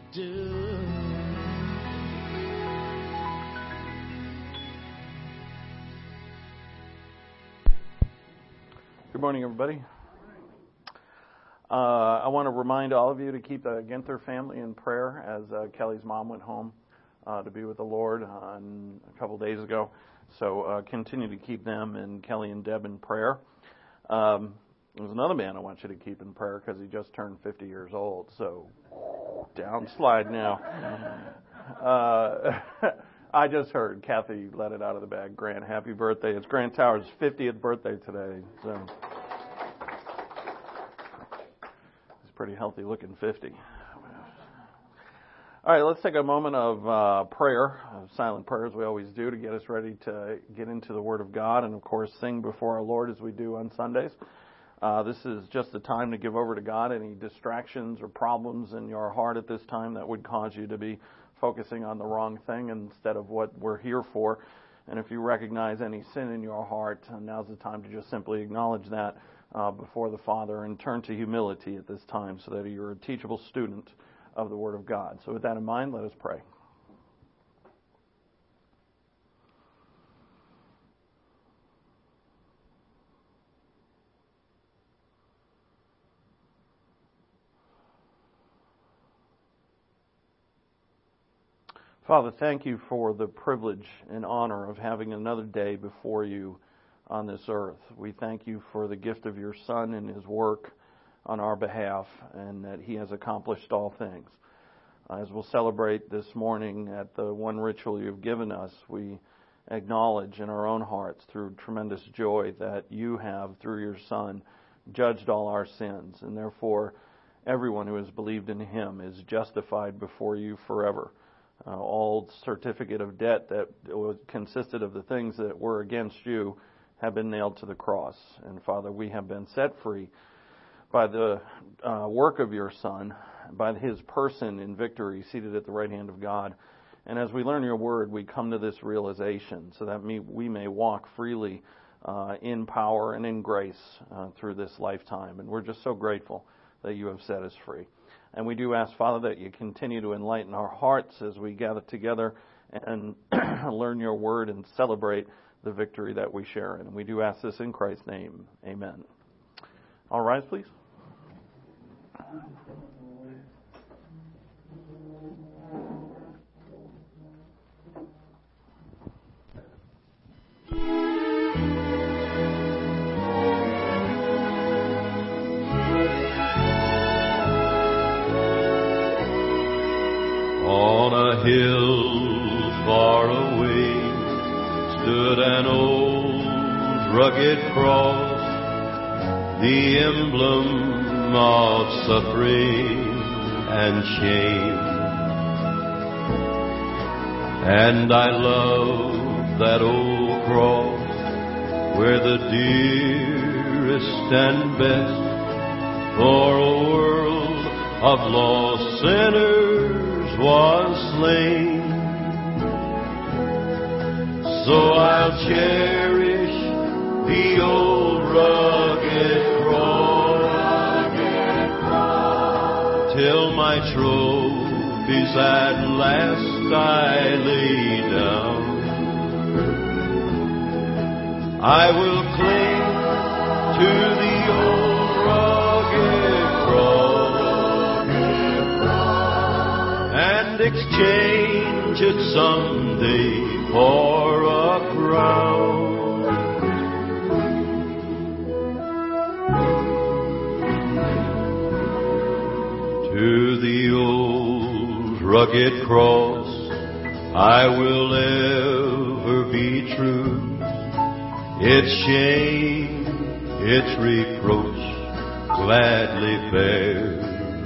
do. Good morning, everybody. I want to remind all of you to keep the Ginther family in prayer as Kelly's mom went home to be with the Lord a couple days ago. So continue to keep them and Kelly and Deb in prayer. There's another man I want you to keep in prayer because he just turned 50 years old. So downslide now. I just heard Kathy let it out of the bag. Grant, happy birthday. It's Grant Towers' 50th birthday today. So he's pretty healthy looking 50. All right, let's take a moment of prayer, silent prayer as we always do, to get us ready to get into the Word of God and, of course, sing before our Lord as we do on Sundays. This is just a time to give over to God any distractions or problems in your heart at this time that would cause you to be focusing on the wrong thing instead of what we're here for. And if you recognize any sin in your heart, now's the time to just simply acknowledge that before the Father and turn to humility at this time so that you're a teachable student of the Word of God. So with that in mind, let us pray. Father, thank you for the privilege and honor of having another day before you on this earth. We thank you for the gift of your Son and his work on our behalf, and that he has accomplished all things. As we'll celebrate this morning at the one ritual you've given us, we acknowledge in our own hearts through tremendous joy that you have, through your Son, judged all our sins, and therefore everyone who has believed in him is justified before you forever. All certificate of debt that consisted of the things that were against you have been nailed to the cross. And Father, we have been set free by the work of your Son, by his person in victory, seated at the right hand of God. And as we learn your word, we come to this realization so that we may walk freely in power and in grace through this lifetime. And we're just so grateful that you have set us free. And we do ask, Father, that you continue to enlighten our hearts as we gather together and learn your word and celebrate the victory that we share in. And we do ask this in Christ's name. Amen. All rise, please. On a hill far away stood an old rugged cross, the emblem of suffering and shame. And I love that old cross where the dearest and best for a world of lost sinners was slain. So I'll cherish the old rugged cross till my trophies at last I lay down. I will cling to the old rugged cross and exchange it someday for a crown. To the old rugged cross I will ever be true. Its shame, its reproach gladly bear.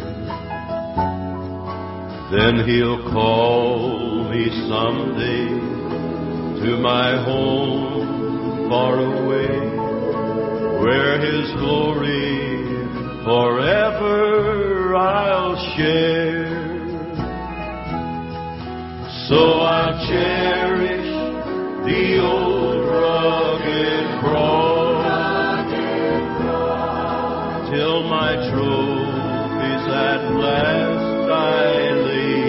Then he'll call me someday to my home far away, where his glory forever I'll share. So I'll cherish the old rugged cross till my trophies at last I lay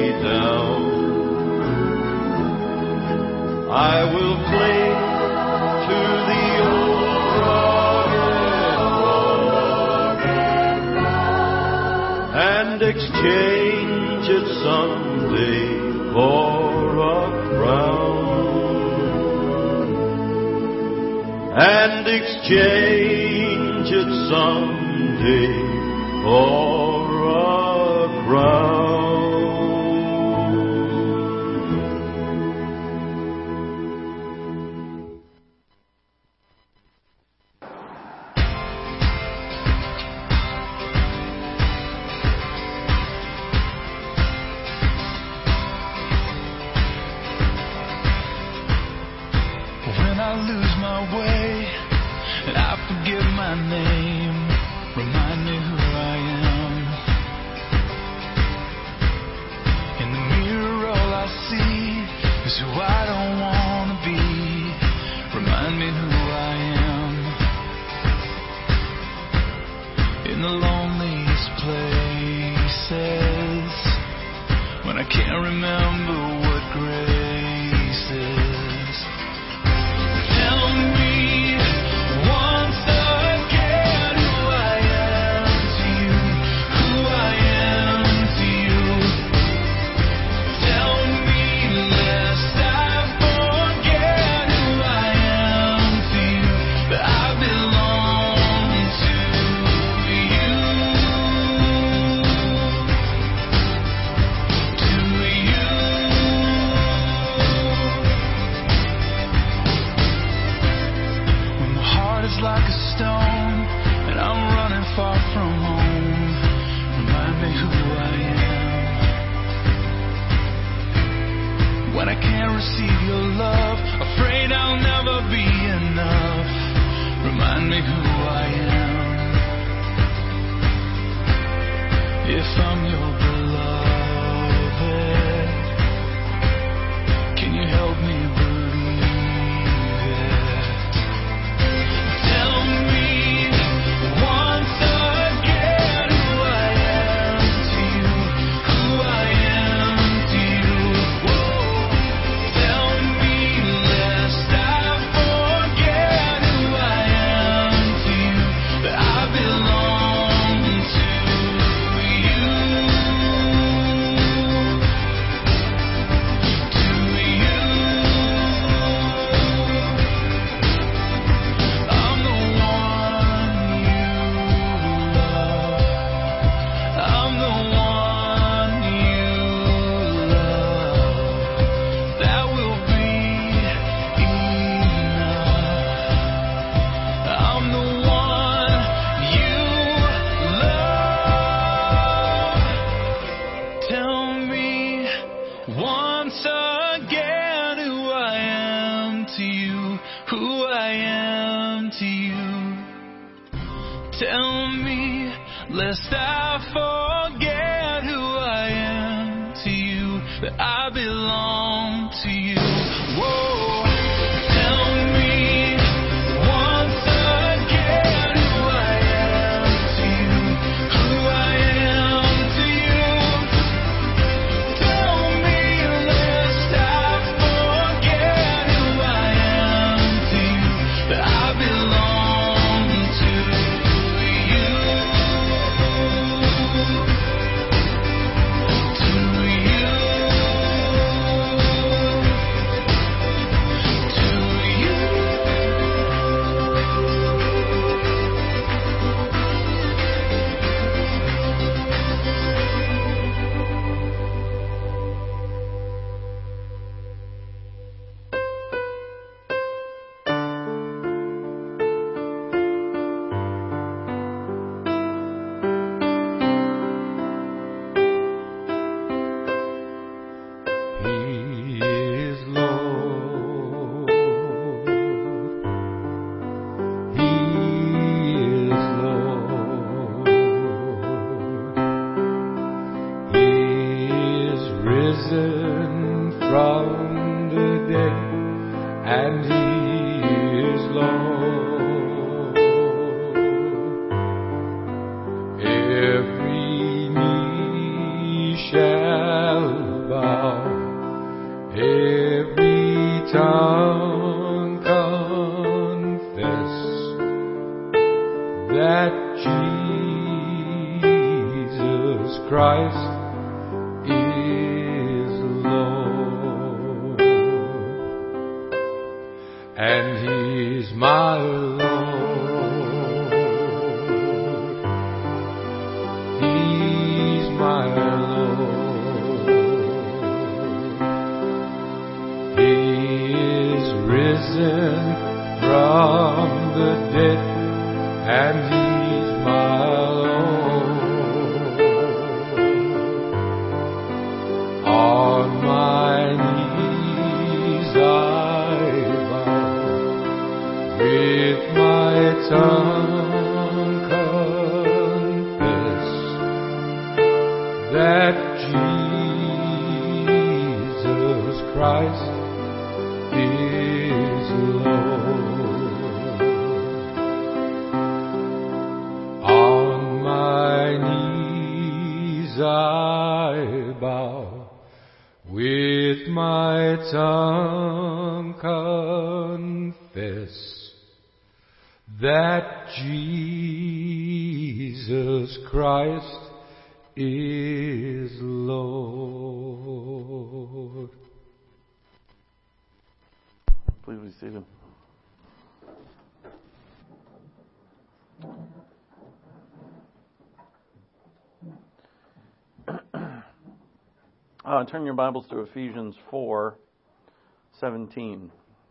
exchange it someday for a crown, and exchange it someday for a crown. When I lose my way and I forget my name, remind me who I am. In the mirror all I see is who I don't want to be. Remind me who I am. In the loneliest places, when I can't remember what grace is. Tell me once again who I am to you, who I am to you. Tell me lest I forget who I am to you, that I belong to you, to you. When my heart is like a stone and I'm running far from home, remind me who I am. When I can't receive your love, afraid I'll never be enough, remind me who I am. If I'm your beloved, can you help me believe it? Tell me once again who I am to you, who I am to you. Whoa. Tell me lest I forget who I am to you, that I belong to you, to you. I'm the one you love. I'm the one you love. That will be enough. I'm the one you love. Tell me once again who I am to you, who I am to you. Tell me lest I forget who I am to you, that I belong to you. Whoa. Tell me once again who I am to you, who I am to you. Tell me lest I forget who I am to you, that I belong to you, to you, and He is Lord. Every knee shall bow, every tongue confess that Jesus Christ tongue confess that Jesus Christ is Lord. On my knees I bow, with my tongue confess that Jesus Christ is Lord. Please be seated. Turn your Bibles to Ephesians 4:17.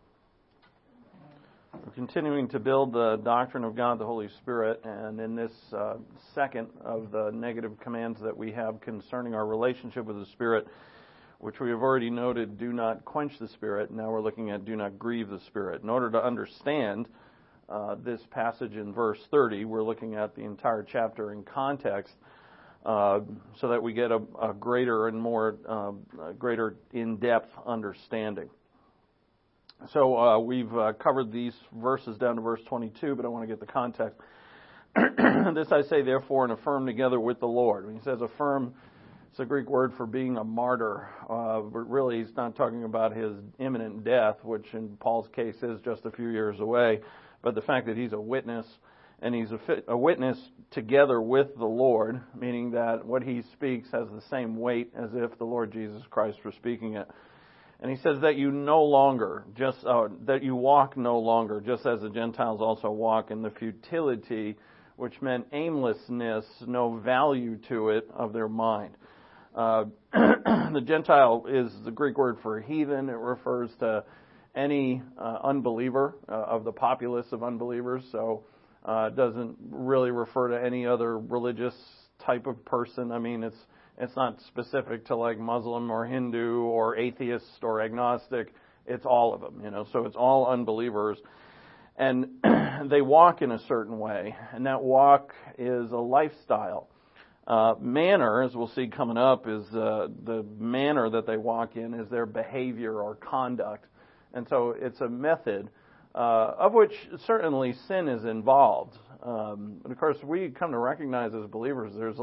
We're continuing to build the doctrine of God the Holy Spirit, and in this second of the negative commands that we have concerning our relationship with the Spirit, which we have already noted, do not quench the Spirit. Now we're looking at do not grieve the Spirit. In order to understand this passage in verse 30, we're looking at the entire chapter in context, so that we get a greater and more greater in-depth understanding. So we've covered these verses down to verse 22, but I want to get the context. This I say, therefore, and affirm together with the Lord. When he says affirm, it's a Greek word for being a martyr. But really, he's not talking about his imminent death, which in Paul's case is just a few years away, but the fact that he's a witness, and he's a witness together with the Lord, meaning that what he speaks has the same weight as if the Lord Jesus Christ were speaking it. And he says that you that you walk no longer, just as the Gentiles also walk in the futility, which meant aimlessness, no value to it of their mind. The Gentile is the Greek word for heathen. It refers to any unbeliever of the populace of unbelievers. So it doesn't really refer to any other religious type of person. I mean, it's not specific to like Muslim or Hindu or atheist or agnostic. It's all of them, so it's all unbelievers. And they walk in a certain way, and that walk is a lifestyle. Manner, as we'll see coming up, is the manner that they walk in is their behavior or conduct. And so it's a method of which certainly sin is involved. But of course, we come to recognize as believers there's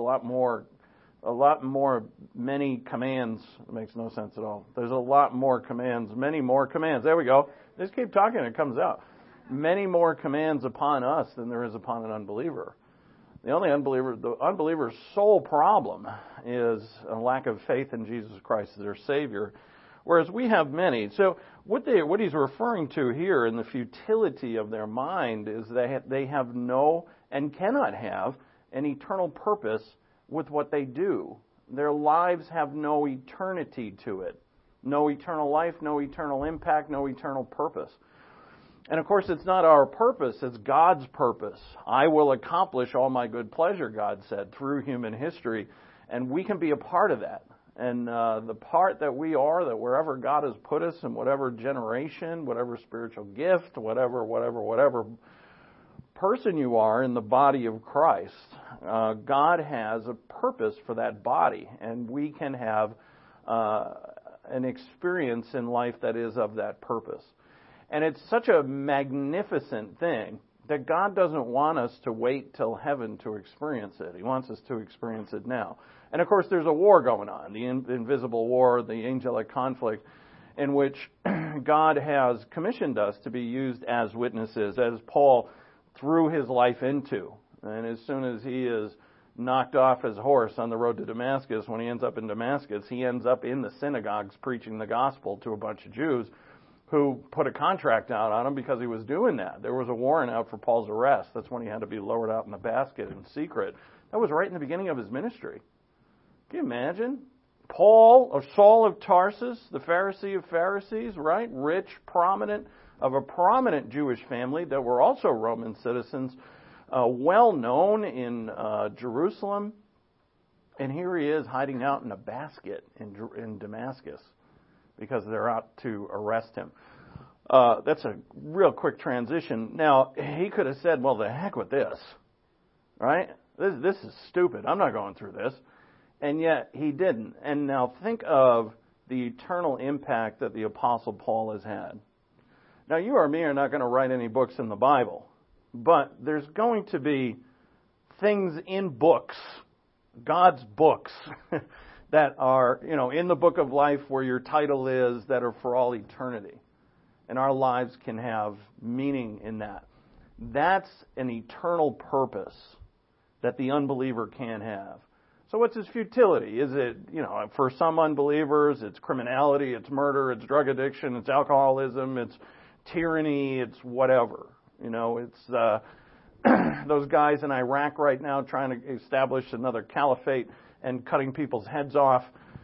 many commands. It makes no sense at all. There's a lot more commands, many more commands. There we go. Just keep talking, it comes out. Many more commands upon us than there is upon an unbeliever. The unbeliever's sole problem is a lack of faith in Jesus Christ as their Savior, whereas we have many. So what he's referring to here in the futility of their mind is they have no and cannot have an eternal purpose with what they do. Their lives have no eternity to it. No eternal life, no eternal impact, no eternal purpose. And of course, it's not our purpose, it's God's purpose. I will accomplish all my good pleasure, God said, through human history. And we can be a part of that. And the part that we are, that wherever God has put us in whatever generation, whatever spiritual gift, whatever person you are in the body of Christ, God has a purpose for that body. And we can have an experience in life that is of that purpose. And it's such a magnificent thing that God doesn't want us to wait till heaven to experience it. He wants us to experience it now. And of course, there's a war going on, the invisible war, the angelic conflict, in which God has commissioned us to be used as witnesses, as Paul threw his life into. And as soon as he is knocked off his horse on the road to Damascus, when he ends up in Damascus, he ends up in the synagogues preaching the gospel to a bunch of Jews who put a contract out on him because he was doing that. There was a warrant out for Paul's arrest. That's when he had to be lowered out in the basket in secret. That was right in the beginning of his ministry. Can you imagine? Saul of Tarsus, the Pharisee of Pharisees, right? Rich, prominent, of a prominent Jewish family that were also Roman citizens, well known in Jerusalem. And here he is hiding out in a basket in Damascus, because they're out to arrest him. That's a real quick transition. Now, he could have said, well, the heck with this, right? This is stupid. I'm not going through this. And yet, he didn't. And now think of the eternal impact that the Apostle Paul has had. Now, you or me are not going to write any books in the Bible, but there's going to be things in books, God's books, that are, in the book of life where your title is, that are for all eternity. And our lives can have meaning in that. That's an eternal purpose that the unbeliever can't have. So what's his futility? Is it, for some unbelievers, it's criminality, it's murder, it's drug addiction, it's alcoholism, it's tyranny, it's whatever. It's those guys in Iraq right now trying to establish another caliphate and cutting people's heads off.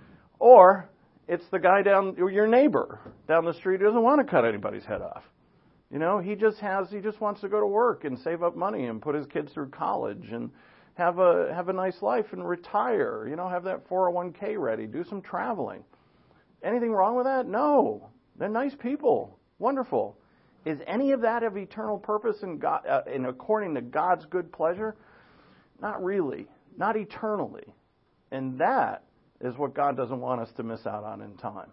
Or it's the guy your neighbor down the street who doesn't want to cut anybody's head off. He just wants to go to work and save up money and put his kids through college and have a nice life and retire. Have that 401k ready, do some traveling. Anything wrong with that? No. They're nice people. Wonderful. Is any of that of eternal purpose in God, and according to God's good pleasure? Not really. Not eternally. And that is what God doesn't want us to miss out on in time.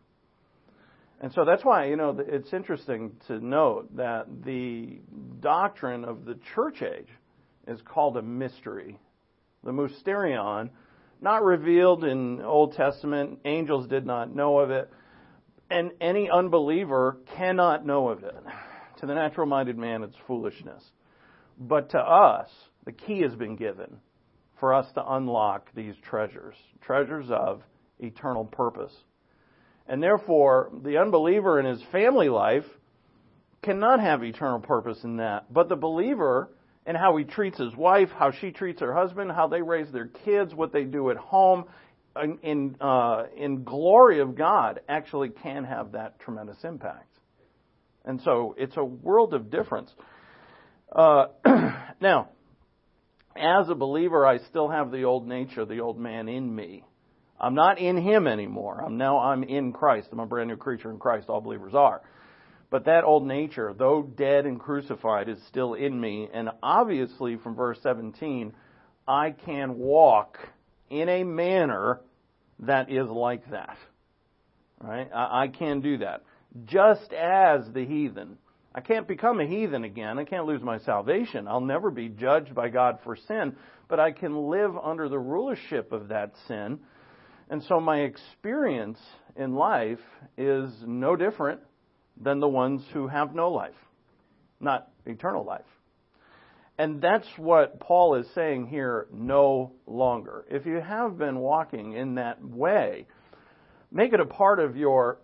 And so that's why, it's interesting to note that the doctrine of the church age is called a mystery. The mysterion, not revealed in Old Testament. Angels did not know of it. And any unbeliever cannot know of it. To the natural-minded man, it's foolishness. But to us, the key has been given for us to unlock these treasures of eternal purpose. And therefore, the unbeliever in his family life cannot have eternal purpose in that. But the believer, and how he treats his wife, how she treats her husband, how they raise their kids, what they do at home, in glory of God, actually can have that tremendous impact. And so it's a world of difference. Now, as a believer, I still have the old nature, the old man in me. I'm not in him anymore. I'm in Christ. I'm a brand new creature in Christ. All believers are. But that old nature, though dead and crucified, is still in me. And obviously, from verse 17, I can walk in a manner that is like that. Right? I can do that. Just as the heathen. I can't become a heathen again. I can't lose my salvation. I'll never be judged by God for sin. But I can live under the rulership of that sin. And so my experience in life is no different than the ones who have no life. Not eternal life. And that's what Paul is saying here, no longer. If you have been walking in that way, make it a part of your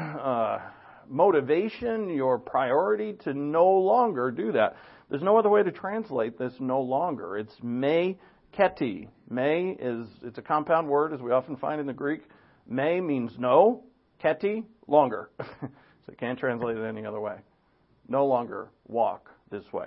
motivation, your priority to no longer do that. There's no other way to translate this no longer. It's me keti. Me it's a compound word, as we often find in the Greek. Me means no, keti, longer. So you can't translate it any other way. No longer walk this way.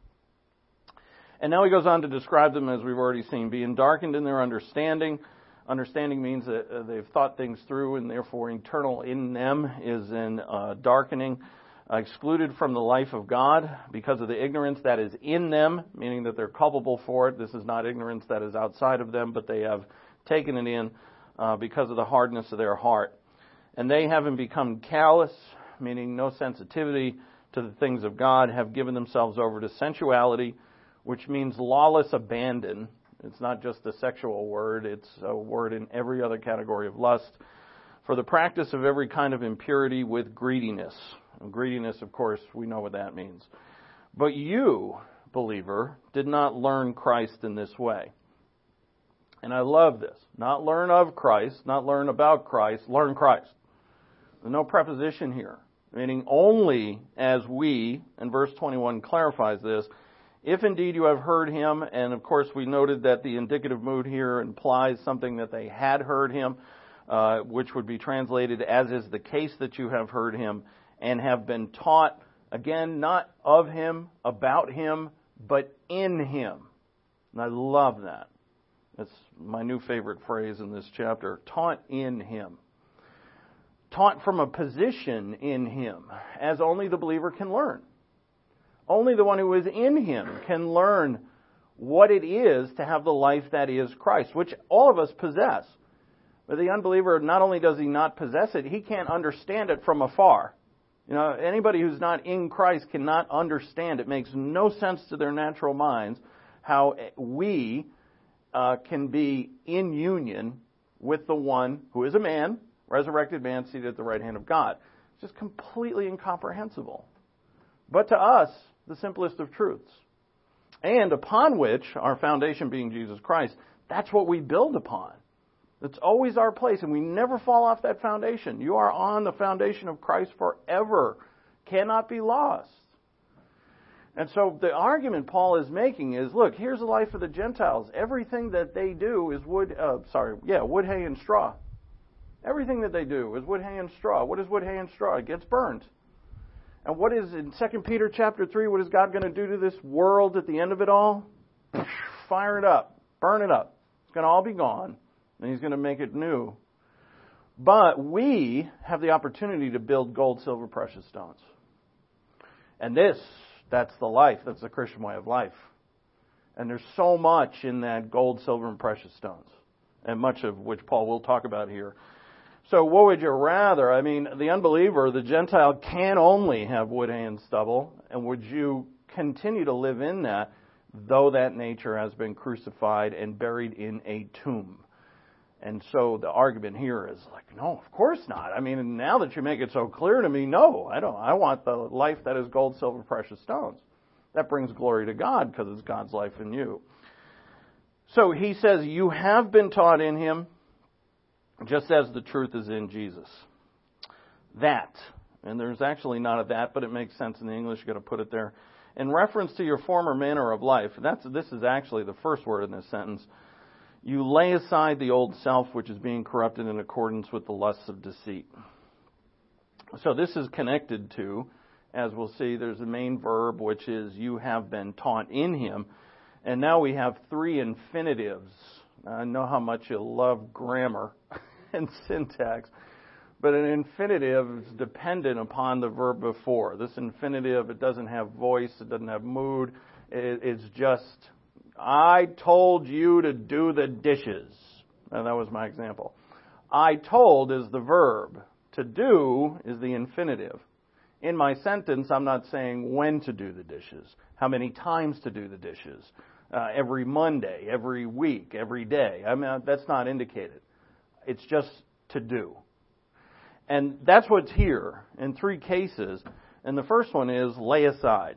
And now he goes on to describe them, as we've already seen, being darkened in their understanding. Understanding means that they've thought things through, and therefore eternal in them is in darkening. Excluded from the life of God because of the ignorance that is in them, meaning that they're culpable for it. This is not ignorance that is outside of them, but they have taken it in because of the hardness of their heart. And they, having become callous, meaning no sensitivity to the things of God, have given themselves over to sensuality, which means lawless abandon. It's not just a sexual word, it's a word in every other category of lust. For the practice of every kind of impurity with greediness. And greediness, of course, we know what that means. But you, believer, did not learn Christ in this way. And I love this. Not learn of Christ, not learn about Christ, learn Christ. There's no preposition here. Meaning only as we, and verse 21 clarifies this, if indeed you have heard him, and of course we noted that the indicative mood here implies something that they had heard him, which would be translated as is the case that you have heard him, and have been taught, again, not of him, about him, but in him. And I love that. That's my new favorite phrase in this chapter. Taught in him. taught from a position in Him, as only the believer can learn. Only the one who is in Him can learn what it is to have the life that is Christ, which all of us possess. But the unbeliever, not only does he not possess it, he can't understand it from afar. You know, anybody who's not in Christ cannot understand. It makes no sense to their natural minds how we can be in union with the one who is a man, resurrected man, seated at the right hand of God. It's just completely incomprehensible. But to us, the simplest of truths. And upon which, our foundation being Jesus Christ, that's what we build upon. It's always our place, and we never fall off that foundation. You are on the foundation of Christ forever. Cannot be lost. And so the argument Paul is making is, look, here's the life of the Gentiles. Everything that they do is wood, hay, and straw. Everything that they do is wood, hay, and straw. What is wood, hay, and straw? It gets burned. And what is, in 2 Peter chapter 3, what is God going to do to this world at the end of it all? Fire it up. Burn it up. It's going to all be gone. And He's going to make it new. But we have the opportunity to build gold, silver, precious stones. And that's the life. That's the Christian way of life. And there's so much in that gold, silver, and precious stones. And much of which Paul will talk about here. So what would you rather? I mean, the unbeliever, the Gentile, can only have wood, hay, and stubble. And would you continue to live in that, though that nature has been crucified and buried in a tomb? And so the argument here is like, no, of course not. I mean, now that you make it so clear to me, no, I don't. I want the life that is gold, silver, precious stones. That brings glory to God because it's God's life in you. So he says, you have been taught in Him, just as the truth is in Jesus. That, and there's actually not a that, but it makes sense in the English, you've got to put it there. In reference to your former manner of life, this is actually the first word in this sentence. You lay aside the old self, which is being corrupted in accordance with the lusts of deceit. So this is connected to, as we'll see, there's a main verb, which is you have been taught in Him. And now we have three infinitives. I know how much you love grammar and syntax, but an infinitive is dependent upon the verb before. This infinitive, it doesn't have voice, it doesn't have mood. It's just, I told you to do the dishes. And that was my example. I told is the verb. To do is the infinitive. In my sentence, I'm not saying when to do the dishes, how many times to do the dishes, every Monday, every week, every day. I mean, that's not indicated. It's just to do. And that's what's here in three cases. And the first one is lay aside.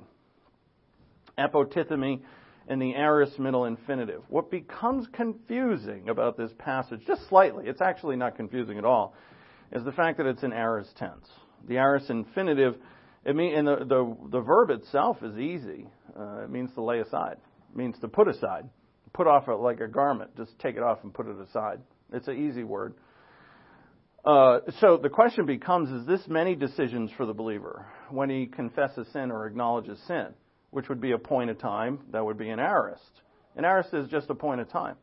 Apotithemi and the aorist middle infinitive. What becomes confusing about this passage, just slightly, it's actually not confusing at all, is the fact that it's an aorist tense. The aorist infinitive, and the verb itself is easy. It means to lay aside. It means to put aside. Put off like a garment. Just take it off and put it aside. It's an easy word. So the question becomes, is this many decisions for the believer when he confesses sin or acknowledges sin, which would be a point of time? That would be an aorist. An aorist is just a point of time.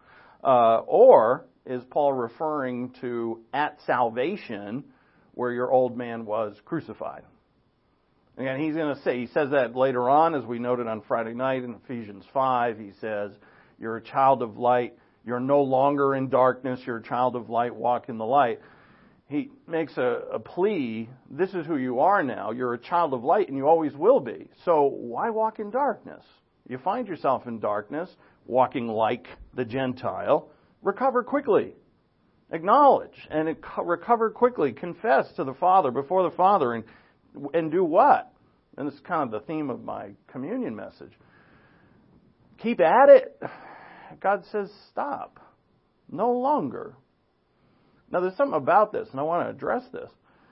Or is Paul referring to at salvation where your old man was crucified? Again, he's going to say, he says that later on, as we noted on Friday night in Ephesians 5. He says, you're a child of light. You're no longer in darkness. You're a child of light. Walk in the light. He makes a plea. This is who you are now. You're a child of light, and you always will be. So why walk in darkness? You find yourself in darkness, walking like the Gentile. Recover quickly. Acknowledge and recover quickly. Confess to the Father, before the Father, and do what? And this is kind of the theme of my communion message. Keep at it. God says stop. No longer. Now there's something about this, and I want to address this.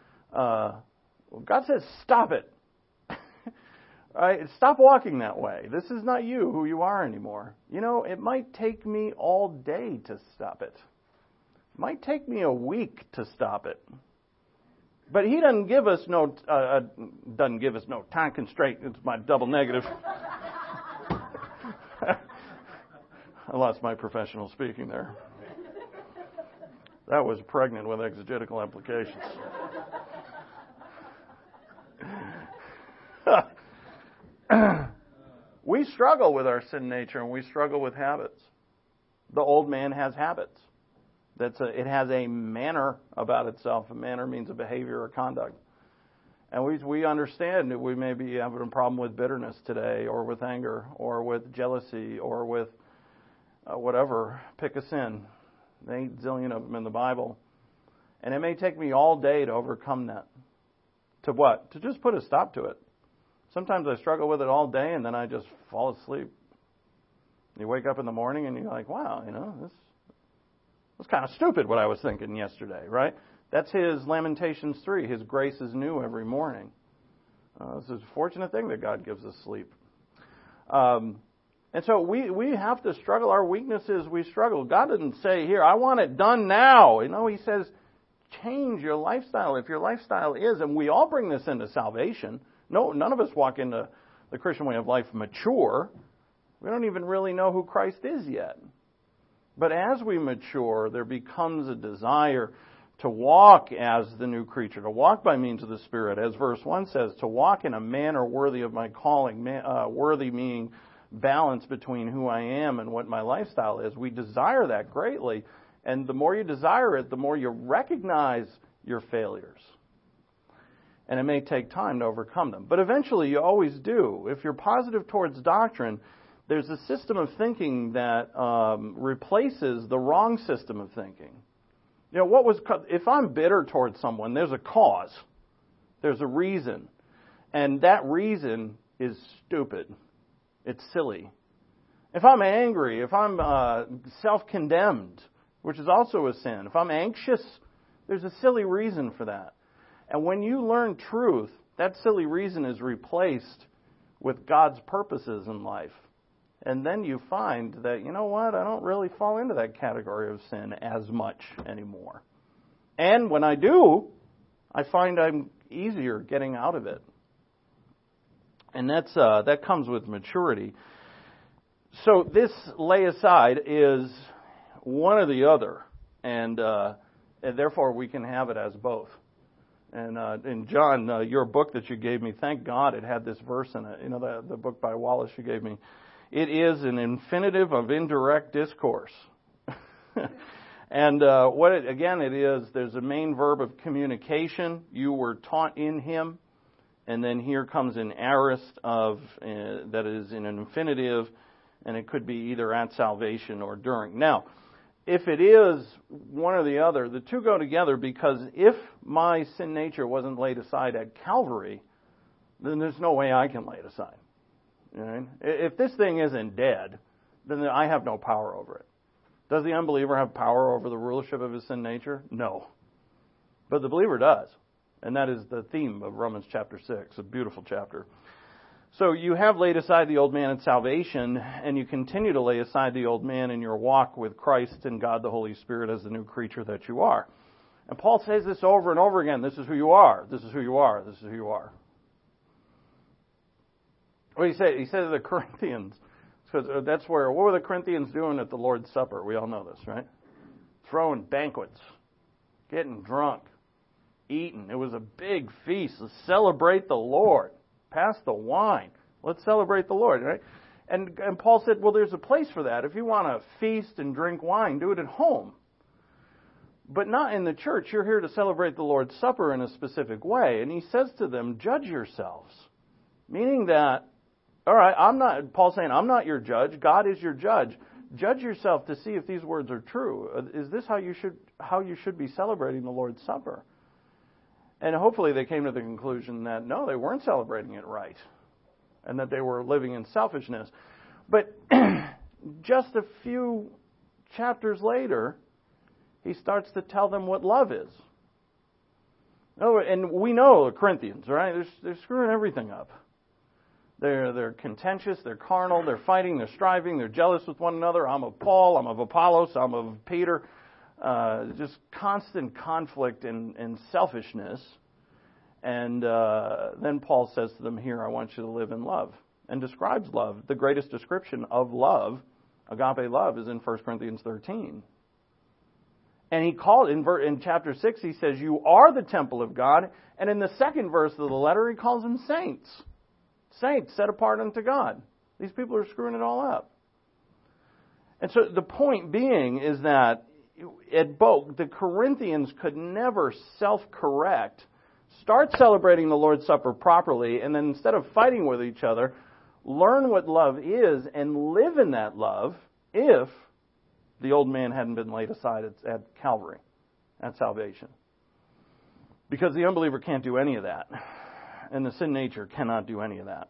God says stop it. Right? Stop walking that way. This is not you, who you are anymore. You know, it might take me all day to stop it. It might take me a week to stop it. But He doesn't give us no time constraint. It's my double negative. I lost my professional speaking there. That was pregnant with exegetical implications. We struggle with our sin nature, and we struggle with habits. The old man has habits. It has a manner about itself. A manner means a behavior or conduct. And we understand that we may be having a problem with bitterness today, or with anger, or with jealousy, or with whatever. Pick a sin. There ain't a zillion of them in the Bible. And it may take me all day to overcome that. To what? To just put a stop to it. Sometimes I struggle with it all day, and then I just fall asleep. You wake up in the morning, and you're like, wow, this was kind of stupid what I was thinking yesterday, right? That's his Lamentations 3. His grace is new every morning. This is a fortunate thing that God gives us sleep. And so we have to struggle. Our weaknesses, we struggle. God doesn't say, here, I want it done now. He says, change your lifestyle. If your lifestyle is, and we all bring this into salvation. No, none of us walk into the Christian way of life mature. We don't even really know who Christ is yet. But as we mature, there becomes a desire to walk as the new creature, to walk by means of the Spirit. As verse 1 says, to walk in a manner worthy of my calling, worthy meaning balance between who I am and what my lifestyle is. We desire that greatly. And the more you desire it, the more you recognize your failures. And it may take time to overcome them. But eventually you always do. If you're positive towards doctrine, there's a system of thinking that replaces the wrong system of thinking. If I'm bitter towards someone, there's a cause. There's a reason. And that reason is stupid. It's silly. If I'm angry, if I'm self-condemned, which is also a sin, if I'm anxious, there's a silly reason for that. And when you learn truth, that silly reason is replaced with God's purposes in life. And then you find that, I don't really fall into that category of sin as much anymore. And when I do, I find I'm easier getting out of it. And that comes with maturity. So this lay aside is one or the other. And therefore we can have it as both. And in John, your book that you gave me, thank God it had this verse in it. The book by Wallace you gave me. It is an infinitive of indirect discourse. And it is, there's a main verb of communication. You were taught in him. And then here comes an aorist that is in an infinitive, and it could be either at salvation or during. Now, if it is one or the other, the two go together, because if my sin nature wasn't laid aside at Calvary, then there's no way I can lay it aside. Right? If this thing isn't dead, then I have no power over it. Does the unbeliever have power over the rulership of his sin nature? No. But the believer does. And that is the theme of Romans chapter 6, a beautiful chapter. So you have laid aside the old man in salvation, and you continue to lay aside the old man in your walk with Christ and God the Holy Spirit as the new creature that you are. And Paul says this over and over again. This is who you are. This is who you are. This is who you are. What did he say? He said to the Corinthians, because that's what were the Corinthians doing at the Lord's Supper? We all know this, right? Throwing banquets, getting drunk, eating. It was a big feast. Let's celebrate the Lord. Pass the wine. Let's celebrate the Lord, right? And Paul said, well, there's a place for that. If you want to feast and drink wine, do it at home. But not in the church. You're here to celebrate the Lord's Supper in a specific way. And he says to them, judge yourselves. Meaning that, all right, Paul's saying, I'm not your judge. God is your judge. Judge yourself to see if these words are true. Is this how you should be celebrating the Lord's Supper? And hopefully they came to the conclusion that, no, they weren't celebrating it right. And that they were living in selfishness. But just a few chapters later, he starts to tell them what love is. Oh, and we know the Corinthians, right? They're screwing everything up. They're contentious, they're carnal, they're fighting, they're striving, they're jealous with one another. I'm of Paul, I'm of Apollos, I'm of Peter. Just constant conflict and selfishness. And then Paul says to them, here, I want you to live in love. And describes love. The greatest description of love, agape love, is in 1 Corinthians 13. And he called, in chapter 6, he says, you are the temple of God. And in the second verse of the letter, he calls them saints. Saints set apart unto God. These people are screwing it all up. And so the point being is that at both, the Corinthians could never self-correct, start celebrating the Lord's Supper properly, and then instead of fighting with each other, learn what love is and live in that love if the old man hadn't been laid aside at Calvary, at salvation. Because the unbeliever can't do any of that. And the sin nature cannot do any of that.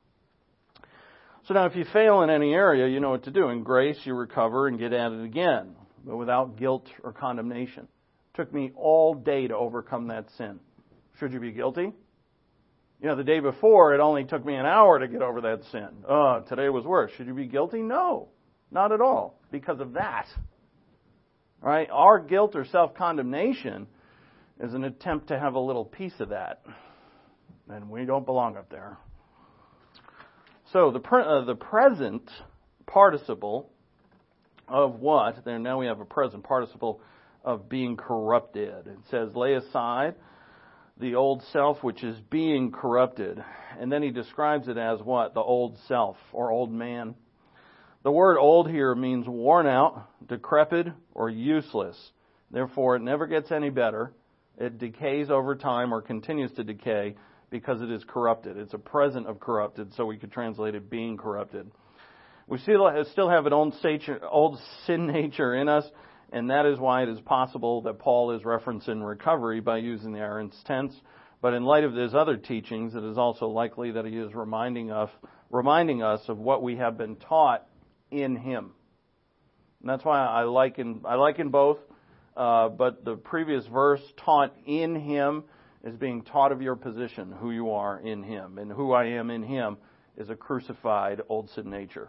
So now if you fail in any area, you know what to do. In grace, you recover and get at it again, but without guilt or condemnation. It took me all day to overcome that sin. Should you be guilty? You know, the day before, it only took me an hour to get over that sin. Today was worse. Should you be guilty? No, not at all, because of that. All right? Our guilt or self-condemnation is an attempt to have a little piece of that. And we don't belong up there. So the present participle of what? There, now we have a present participle of being corrupted. It says, lay aside the old self which is being corrupted. And then he describes it as what? The old self or old man. The word old here means worn out, decrepit, or useless. Therefore, it never gets any better. It decays over time or continues to decay because it is corrupted. It's a present of corrupted, so we could translate it being corrupted. We still have an old sin nature in us, and that is why it is possible that Paul is referencing recovery by using the aorist tense. But in light of his other teachings, it is also likely that he is reminding us of what we have been taught in him. And that's why I liken both. But the previous verse, taught in him, is being taught of your position, who you are in him. And who I am in him is a crucified old sin nature.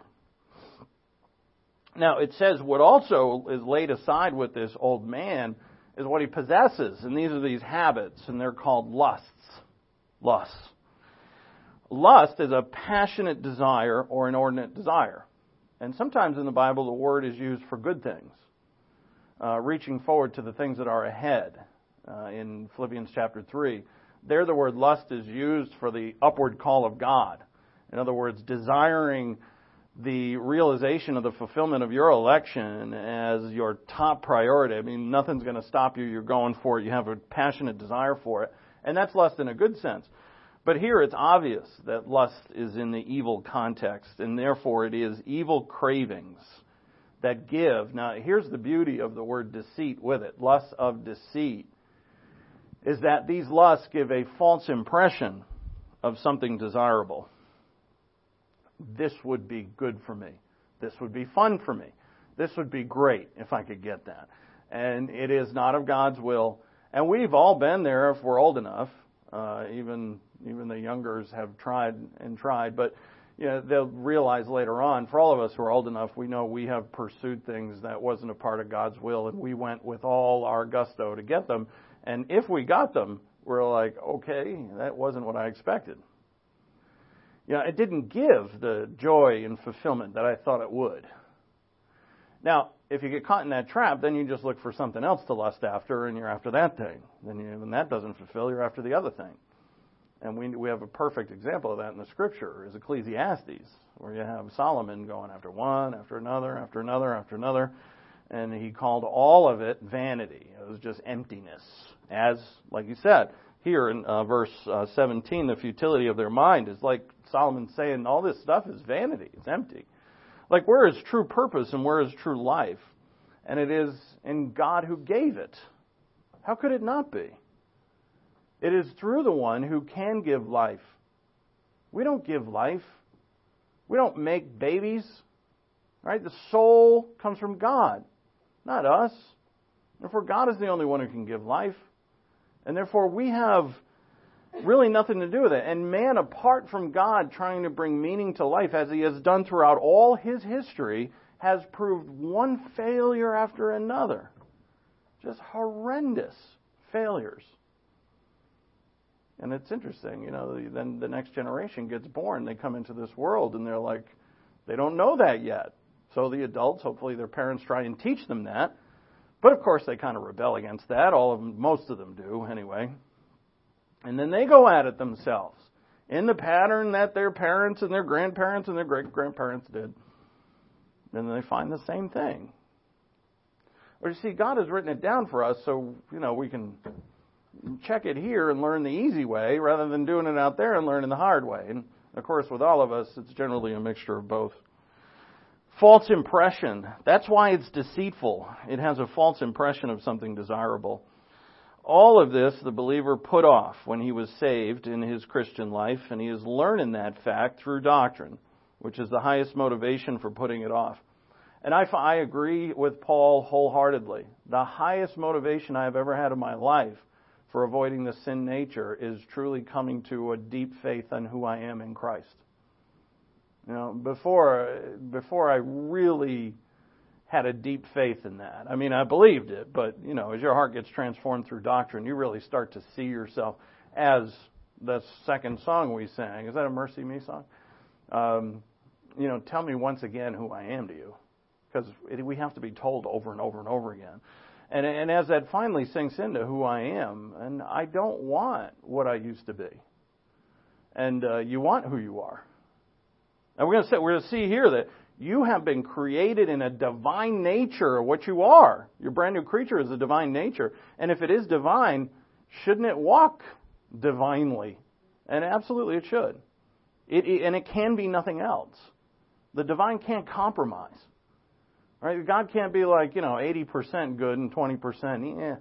Now, it says what also is laid aside with this old man is what he possesses. And these are these habits, and they're called lusts. Lusts. Lust is a passionate desire or inordinate desire. And sometimes in the Bible, the word is used for good things. Reaching forward to the things that are ahead. In Philippians chapter 3. There the word lust is used for the upward call of God. In other words, desiring the realization of the fulfillment of your election as your top priority. I mean, nothing's going to stop you. You're going for it. You have a passionate desire for it. And that's lust in a good sense. But here it's obvious that lust is in the evil context, and therefore it is evil cravings that give. Now, here's the beauty of the word deceit with it. Lust of deceit is that these lusts give a false impression of something desirable. This would be good for me. This would be fun for me. This would be great if I could get that. And it is not of God's will. And we've all been there if we're old enough. Even the youngers have tried. But you know, they'll realize later on, for all of us who are old enough, we know we have pursued things that wasn't a part of God's will. And we went with all our gusto to get them. And if we got them, we're like, okay, that wasn't what I expected. You know, it didn't give the joy and fulfillment that I thought it would. Now, if you get caught in that trap, then you just look for something else to lust after, and you're after that thing. Then when that doesn't fulfill, you're after the other thing. And we have a perfect example of that in the Scripture, is Ecclesiastes, where you have Solomon going after one, after another, after another, after another. And he called all of it vanity. It was just emptiness. As, like you said, here in verse 17, the futility of their mind is like Solomon saying all this stuff is vanity. It's empty. Like, where is true purpose and where is true life? And it is in God who gave it. How could it not be? It is through the one who can give life. We don't give life. We don't make babies. Right? The soul comes from God, not us. Therefore, God is the only one who can give life. And therefore, we have really nothing to do with it. And man, apart from God trying to bring meaning to life, as he has done throughout all his history, has proved one failure after another. Just horrendous failures. And it's interesting, you know, then the next generation gets born. They come into this world and they're like, they don't know that yet. So the adults, hopefully their parents try and teach them that. But of course they kind of rebel against that. Most of them do anyway. And then they go at it themselves in the pattern that their parents and their grandparents and their great-grandparents did. And they find the same thing. Or you see, God has written it down for us so, we can check it here and learn the easy way rather than doing it out there and learning the hard way. And of course, with all of us, it's generally a mixture of both. False impression. That's why it's deceitful. It has a false impression of something desirable. All of this the believer put off when he was saved in his Christian life, and he is learning that fact through doctrine, which is the highest motivation for putting it off. And I agree with Paul wholeheartedly. The highest motivation I have ever had in my life for avoiding the sin nature is truly coming to a deep faith in who I am in Christ. Before I really had a deep faith in that. I mean, I believed it, but, as your heart gets transformed through doctrine, you really start to see yourself as the second song we sang. Is that a Mercy Me song? Tell me once again who I am to you. Because we have to be told over and over and over again. And as that finally sinks into who I am, and I don't want what I used to be. And you want who you are. And we're going to see here that you have been created in a divine nature, what you are. Your brand new creature is a divine nature. And if it is divine, shouldn't it walk divinely? And absolutely it should. And it can be nothing else. The divine can't compromise. Right? God can't be like, 80% good and 20%.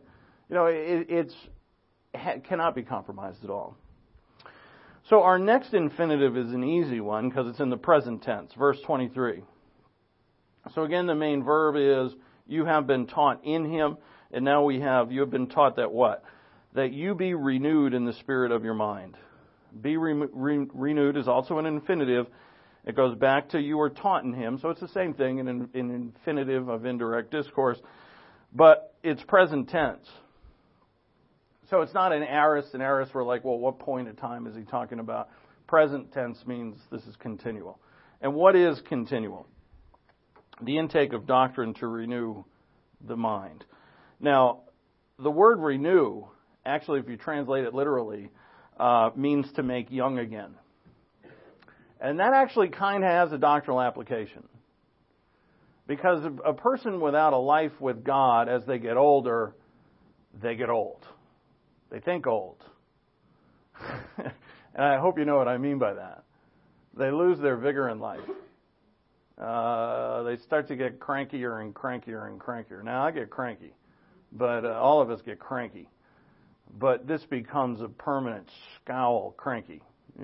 It cannot be compromised at all. So our next infinitive is an easy one because it's in the present tense, verse 23. So again, the main verb is, you have been taught in Him, and now you have been taught that what? That you be renewed in the spirit of your mind. Be renewed is also an infinitive. It goes back to you were taught in Him, so it's the same thing in an infinitive of indirect discourse, but it's present tense. So it's not an aorist. An aorist, we're like, well, what point of time is he talking about? Present tense means this is continual. And what is continual? The intake of doctrine to renew the mind. Now, the word renew, actually, if you translate it literally, means to make young again. And that actually kind of has a doctrinal application. Because a person without a life with God, as they get older, they get old. They think old. And I hope you know what I mean by that. They lose their vigor in life. They start to get crankier and crankier and crankier. Now, I get cranky, but all of us get cranky. But this becomes a permanent scowl cranky,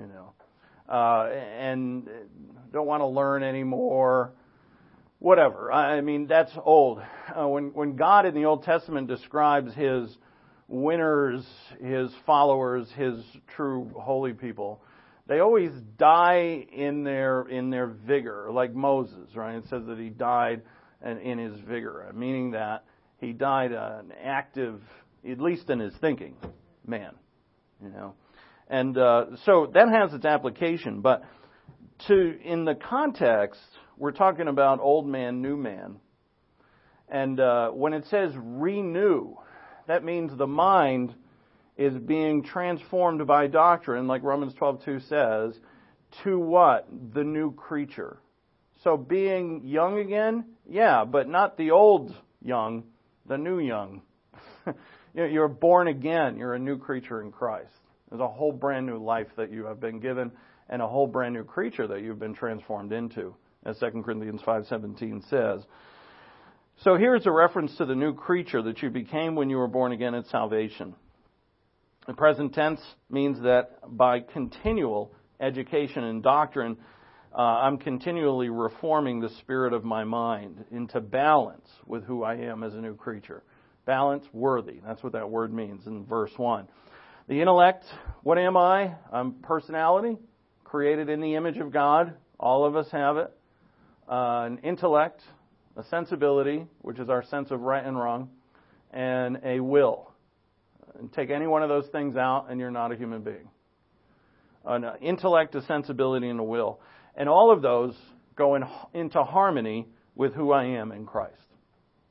and don't want to learn anymore, whatever. I mean, that's old. When God in the Old Testament describes His winners, His followers, His true holy people, they always die in their vigor, like Moses, right? It says that he died in his vigor, meaning that he died an active, at least in his thinking, man, And so that has its application, but in the context, we're talking about old man, new man. And when it says renew, that means the mind is being transformed by doctrine, like Romans 12:2 says, to what? The new creature. So being young again, yeah, but not the old young, the new young. You're born again. You're a new creature in Christ. There's a whole brand new life that you have been given and a whole brand new creature that you've been transformed into, as 2 Corinthians 5:17 says. So here's a reference to the new creature that you became when you were born again at salvation. The present tense means that by continual education and doctrine, I'm continually reforming the spirit of my mind into balance with who I am as a new creature. Balance, worthy. That's what that word means in verse 1. The intellect, what am I? I'm personality, created in the image of God. All of us have it. An intellect, a sensibility, which is our sense of right and wrong, and a will. And take any one of those things out and you're not a human being. An intellect, a sensibility, and a will. And all of those go into harmony with who I am in Christ.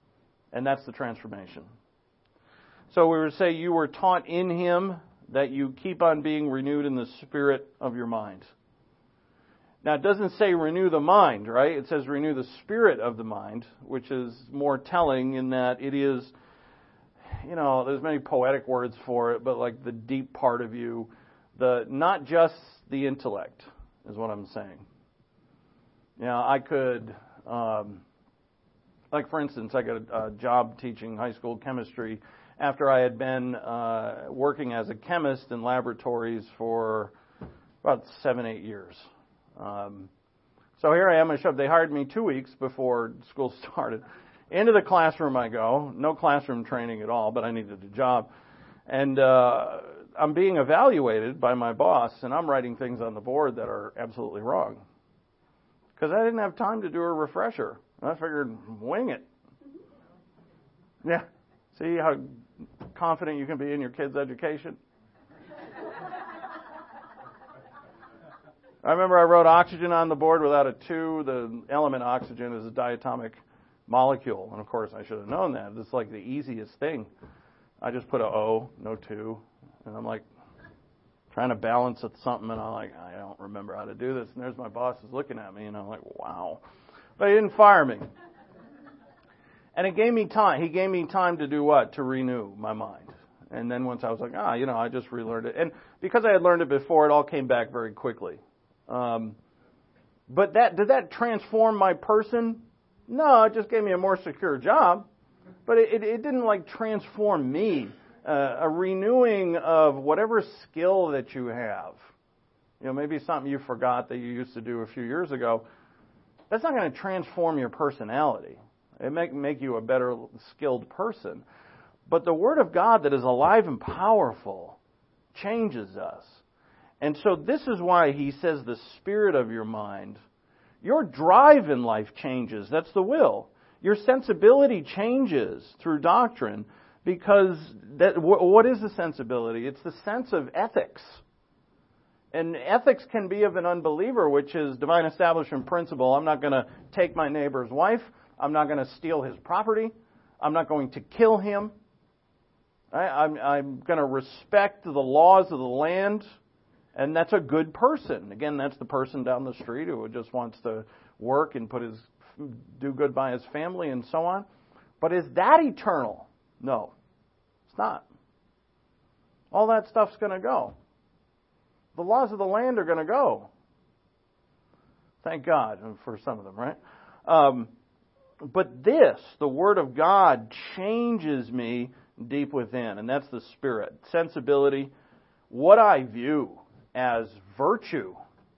And that's the transformation. So we would say you were taught in Him, that you keep on being renewed in the spirit of your mind. Now, it doesn't say renew the mind, right? It says renew the spirit of the mind, which is more telling in that it is, there's many poetic words for it, but like the deep part of you, not just the intellect, is what I'm saying. I could, like for instance, I got a job teaching high school chemistry after I had been working as a chemist in laboratories for about 7-8 years. So here I am. They hired me 2 weeks before school started. Into the classroom I go. No classroom training at all, but I needed a job. And I'm being evaluated by my boss, and I'm writing things on the board that are absolutely wrong. Because I didn't have time to do a refresher. I figured, wing it. Yeah. See how confident you can be in your kids' education? I remember I wrote oxygen on the board without a 2. The element oxygen is a diatomic molecule. And of course, I should have known that. It's like the easiest thing. I just put a O, no 2. And I'm like trying to balance it something. And I'm like, I don't remember how to do this. And there's my boss is looking at me. And I'm like, wow. But he didn't fire me. And it gave me time. He gave me time to do what? To renew my mind. And then once I was like, I just relearned it. And because I had learned it before, it all came back very quickly. But did that transform my person? No, it just gave me a more secure job. But it didn't transform me. A renewing of whatever skill that you have. Maybe something you forgot that you used to do a few years ago. That's not going to transform your personality. It make you a better skilled person. But the Word of God that is alive and powerful changes us. And so this is why he says the spirit of your mind. Your drive in life changes. That's the will. Your sensibility changes through doctrine because what is the sensibility? It's the sense of ethics. And ethics can be of an unbeliever, which is divine establishment principle. I'm not going to take my neighbor's wife. I'm not going to steal his property. I'm not going to kill him. I'm going to respect the laws of the land. And that's a good person. Again, that's the person down the street who just wants to work and do good by his family and so on. But is that eternal? No, it's not. All that stuff's going to go. The laws of the land are going to go. Thank God for some of them, right? But the Word of God, changes me deep within, and that's the spirit. Sensibility, what I view as virtue.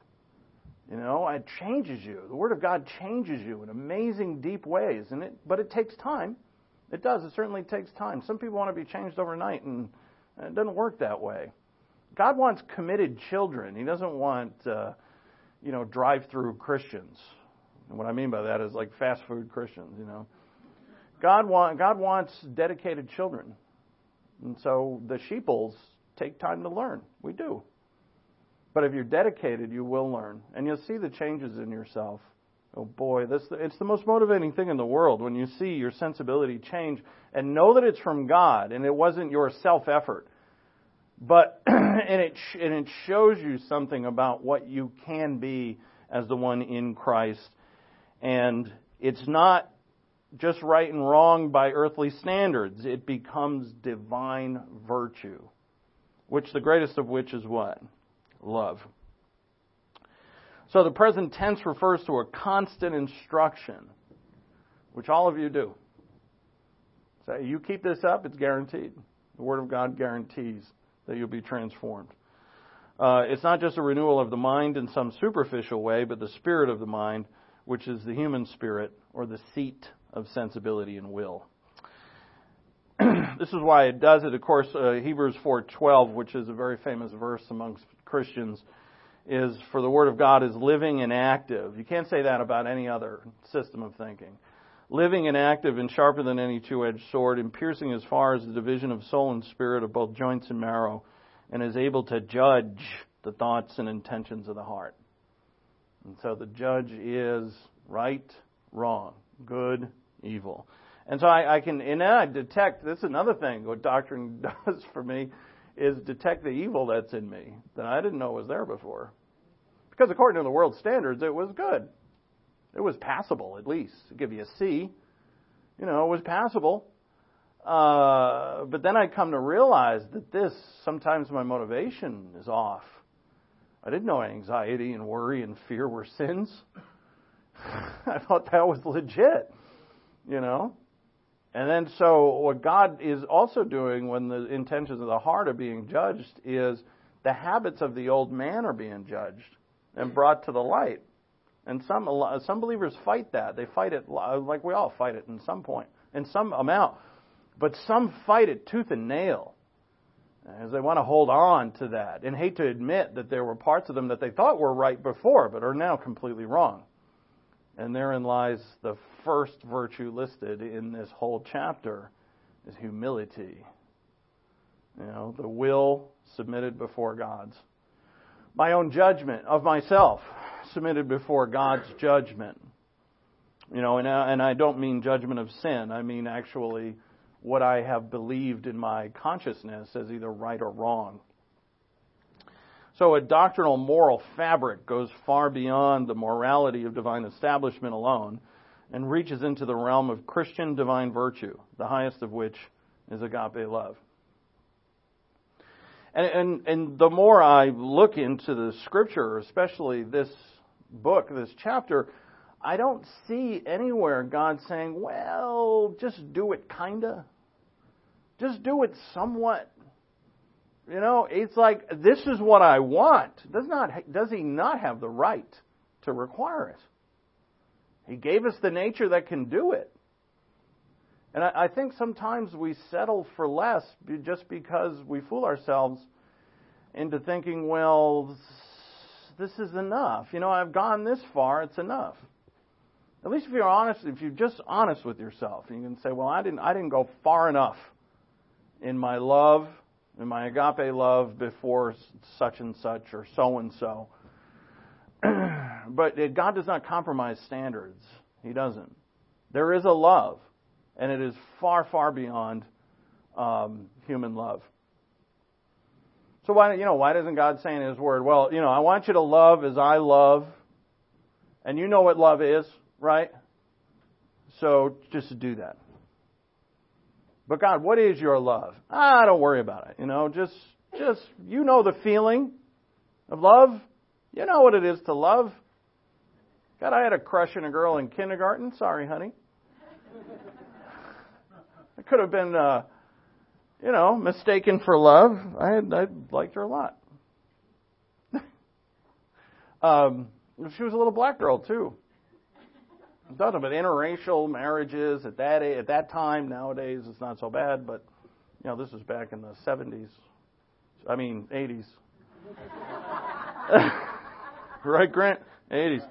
It changes you. The Word of God changes you in amazing, deep ways. But it takes time. It does. It certainly takes time. Some people want to be changed overnight, and it doesn't work that way. God wants committed children. He doesn't want, drive-through Christians. And what I mean by that is like fast food Christians, God wants dedicated children. And so the sheeples take time to learn. We do. But if you're dedicated, you will learn. And you'll see the changes in yourself. Oh boy, it's the most motivating thing in the world when you see your sensibility change and know that it's from God and it wasn't your self-effort. But and it shows you something about what you can be as the one in Christ. And it's not just right and wrong by earthly standards. It becomes divine virtue, which the greatest of which is what? Love. So the present tense refers to a constant instruction, which all of you do. So you keep this up, it's guaranteed. The Word of God guarantees that you'll be transformed. It's not just a renewal of the mind in some superficial way, but the spirit of the mind, which is the human spirit, or the seat of sensibility and will. This is why it does it. Of course, Hebrews 4:12, which is a very famous verse amongst Christians, is for the Word of God is living and active. You can't say that about any other system of thinking. Living and active and sharper than any two-edged sword, and piercing as far as the division of soul and spirit of both joints and marrow, and is able to judge the thoughts and intentions of the heart. And so the judge is right, wrong, good, evil. And so I can, and then I detect, this is another thing, what doctrine does for me, is detect the evil that's in me that I didn't know was there before. Because according to the world's standards, it was good. It was passable, at least. I'll give you a C. It was passable. But then I come to realize that sometimes my motivation is off. I didn't know anxiety and worry and fear were sins. I thought that was legit, And then so what God is also doing when the intentions of the heart are being judged is the habits of the old man are being judged and brought to the light. And some believers fight that. They fight it like we all fight it in some point, in some amount. But some fight it tooth and nail, as they want to hold on to that and hate to admit that there were parts of them that they thought were right before, but are now completely wrong. And therein lies the first virtue listed in this whole chapter, is humility. The will submitted before God's. My own judgment of myself submitted before God's judgment. And I don't mean judgment of sin. I mean actually what I have believed in my consciousness as either right or wrong. So a doctrinal moral fabric goes far beyond the morality of divine establishment alone and reaches into the realm of Christian divine virtue, the highest of which is agape love. And the more I look into the Scripture, especially this book, this chapter, I don't see anywhere God saying, well, just do it kinda. Just do it somewhat. It's like, this is what I want. Does He not have the right to require it? He gave us the nature that can do it. And I think sometimes we settle for less just because we fool ourselves into thinking, well, this is enough. I've gone this far, it's enough. At least if you're honest, if you're just honest with yourself, you can say, well, I didn't go far enough in my love, in my agape love before such and such or so and so. But God does not compromise standards. He doesn't. There is a love, and it is far, far beyond human love. So why doesn't God say in His Word, well, I want you to love as I love, and you know what love is, right? So just do that. But God, what is your love? Don't worry about it. Just the feeling of love. You know what it is to love. God, I had a crush on a girl in kindergarten. Sorry, honey. I could have been, mistaken for love. I liked her a lot. She was a little black girl too. I'm talking about interracial marriages at that time. Nowadays, it's not so bad, but this was back in the 70s. 80s. Right, Grant? 80s.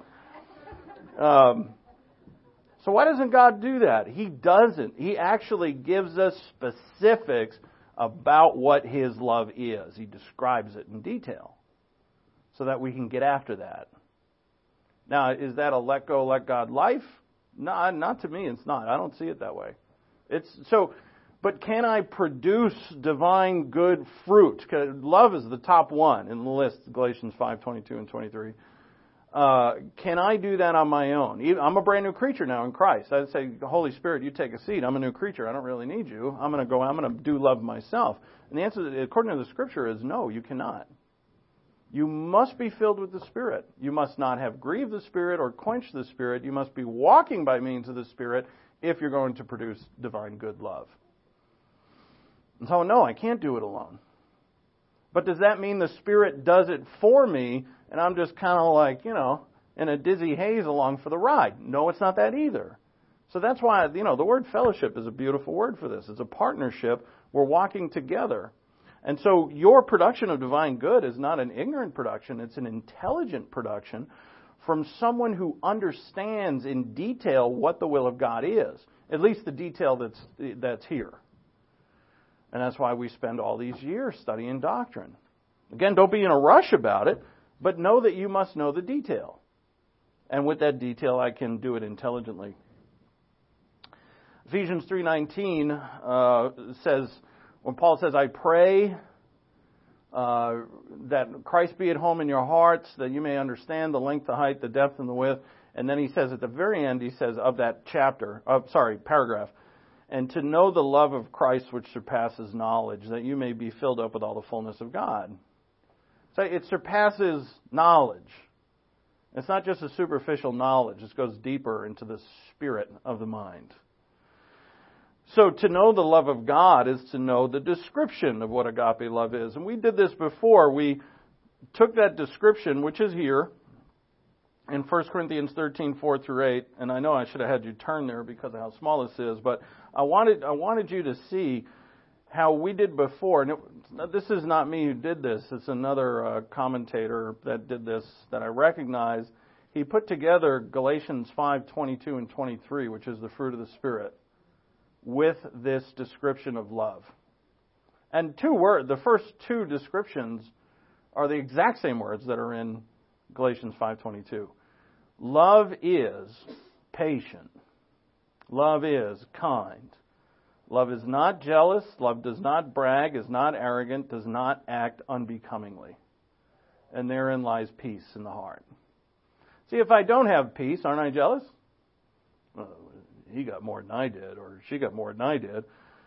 So why doesn't God do that? He doesn't. He actually gives us specifics about what His love is. He describes it in detail so that we can get after that. Now, is that a let go, let God life? No, not to me. It's not. I don't see it that way. But can I produce divine good fruit? 'Cause love is the top one in the list, Galatians 5:22 and 23. Can I do that on my own? I'm a brand new creature now in Christ. I'd say, Holy Spirit, you take a seat. I'm a new creature. I don't really need you. I'm going to do love myself. And the answer, according to the Scripture, is no, you cannot. You must be filled with the Spirit. You must not have grieved the Spirit or quenched the Spirit. You must be walking by means of the Spirit if you're going to produce divine good love. And so, no, I can't do it alone. But does that mean the Spirit does it for me and I'm just kind of like, in a dizzy haze along for the ride? No, it's not that either. So that's why, the word fellowship is a beautiful word for this. It's a partnership. We're walking together. And so your production of divine good is not an ignorant production. It's an intelligent production from someone who understands in detail what the will of God is. At least the detail that's here. And that's why we spend all these years studying doctrine. Again, don't be in a rush about it, but know that you must know the detail. And with that detail, I can do it intelligently. Ephesians 3:19 says, when Paul says, I pray that Christ be at home in your hearts, that you may understand the length, the height, the depth, and the width. And then he says at the very end, he says of that paragraph, and to know the love of Christ which surpasses knowledge, that you may be filled up with all the fullness of God. So it surpasses knowledge. It's not just a superficial knowledge. It goes deeper into the spirit of the mind. So to know the love of God is to know the description of what agape love is. And we did this before. We took that description, which is here, in 1 Corinthians 13, 4 through 8. And I know I should have had you turn there because of how small this is. But I wanted you to see how we did before. And this is not me who did this. It's another commentator that did this that I recognize. He put together Galatians 5, 22 and 23, which is the fruit of the Spirit, with this description of love. And the first two descriptions are the exact same words that are in Galatians 5:22. Love is patient. Love is kind. Love is not jealous. Love does not brag, is not arrogant, does not act unbecomingly. And therein lies peace in the heart. See, if I don't have peace, aren't I jealous? He got more than I did, or she got more than I did.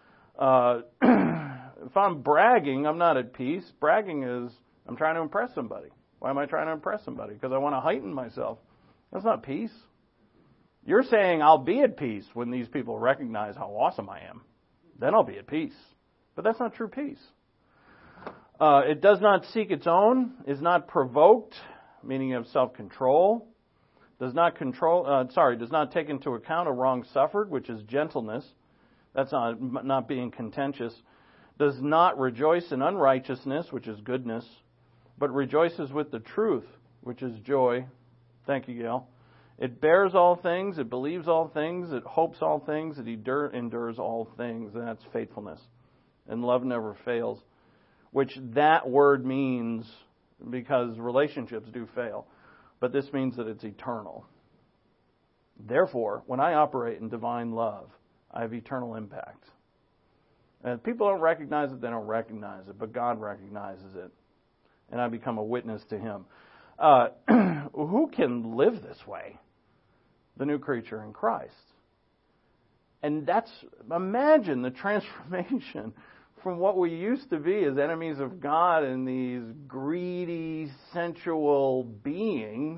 If I'm bragging, I'm not at peace. Bragging is, I'm trying to impress somebody. Why am I trying to impress somebody? Because I want to heighten myself. That's not peace. You're saying I'll be at peace when these people recognize how awesome I am. Then I'll be at peace. But that's not true peace. It does not seek its own, is not provoked, meaning of self-control. Does not take into account a wrong suffered, which is gentleness. That's not being contentious. Does not rejoice in unrighteousness, which is goodness, but rejoices with the truth, which is joy. Thank you, Gail. It bears all things, it believes all things, it hopes all things, it endures all things, and that's faithfulness. And love never fails, which that word means, because relationships do fail, but this means that it's eternal. Therefore, when I operate in divine love, I have eternal impact. And if people don't recognize it, they don't recognize it, but God recognizes it, and I become a witness to Him. Who can live this way? The new creature in Christ. And imagine the transformation from what we used to be as enemies of God and these greedy, sensual beings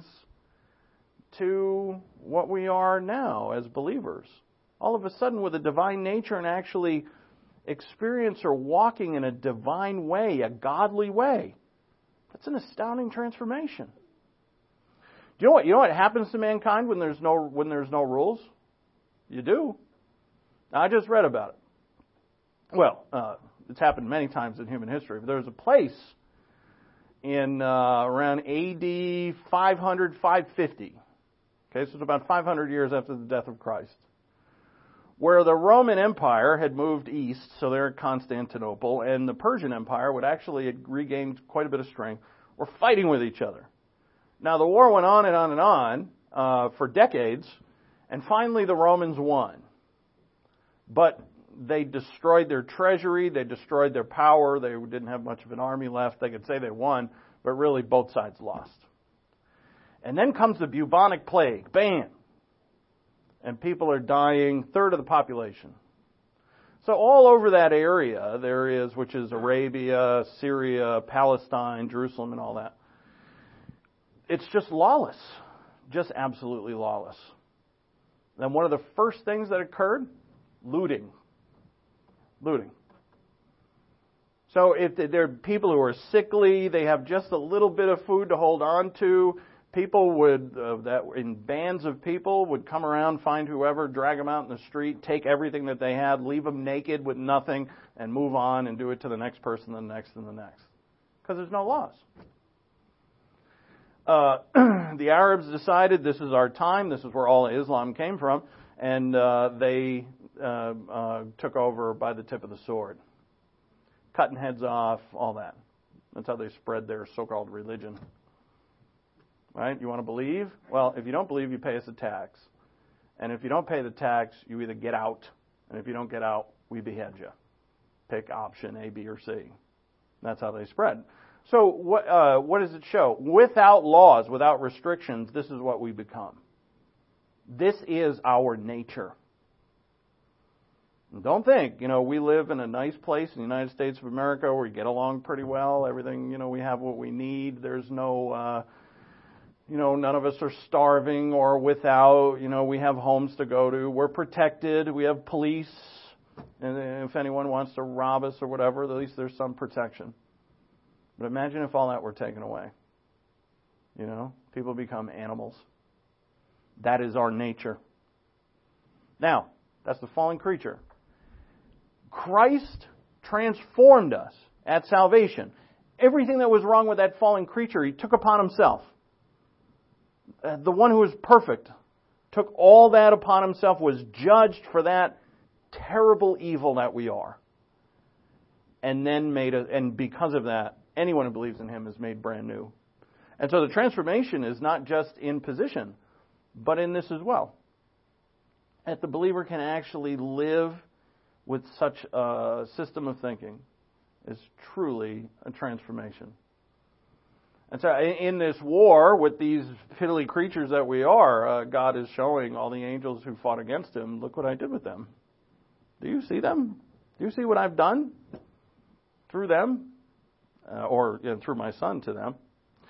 to what we are now as believers. All of a sudden with a divine nature and actually experience or walking in a divine way, a godly way. That's an astounding transformation. Do you know what happens to mankind when there's no rules? You do. Now, I just read about it. Well, it's happened many times in human history. But there was a place in around AD 500, 550. Okay, so it's about 500 years after the death of Christ, where the Roman Empire had moved east, so they're at Constantinople, and the Persian Empire, would actually had regained quite a bit of strength, were fighting with each other. Now, the war went on and on and on for decades, and finally the Romans won. But they destroyed their treasury, they destroyed their power, they didn't have much of an army left. They could say they won, but really both sides lost. And then comes the bubonic plague, bam! And people are dying, third of the population. So all over that area there is, which is Arabia, Syria, Palestine, Jerusalem, and all that. It's just lawless, just absolutely lawless. Then one of the first things that occurred, looting. So if there are people who are sickly, they have just a little bit of food to hold on to. People in bands of people would come around, find whoever, drag them out in the street, take everything that they had, leave them naked with nothing, and move on and do it to the next person, the next, and the next. Because there's no laws. The Arabs decided this is our time, this is where all Islam came from, and they took over by the tip of the sword. Cutting heads off, all that. That's how they spread their so-called religion. Right? You want to believe? Well, if you don't believe, you pay us a tax. And if you don't pay the tax, you either get out And if you don't get out, we behead you. Pick option A, B, or C. That's how they spread. So what does it show? Without laws, without restrictions, this is what we become. This is our nature. And don't think, we live in a nice place in the United States of America where we get along pretty well. Everything, we have what we need. There's no, none of us are starving or without. We have homes to go to. We're protected. We have police. And if anyone wants to rob us or whatever, at least there's some protection. But imagine if all that were taken away. People become animals. That is our nature. Now, that's the fallen creature. Christ transformed us at salvation. Everything that was wrong with that fallen creature, He took upon Himself. The one who was perfect took all that upon Himself, was judged for that terrible evil that we are. And then and because of that, anyone who believes in Him is made brand new. And so the transformation is not just in position, but in this as well. That the believer can actually live with such a system of thinking is truly a transformation. And so in this war with these fiddly creatures that we are, God is showing all the angels who fought against Him, look what I did with them. Do you see them? Do you see what I've done through them? Or through my Son to them.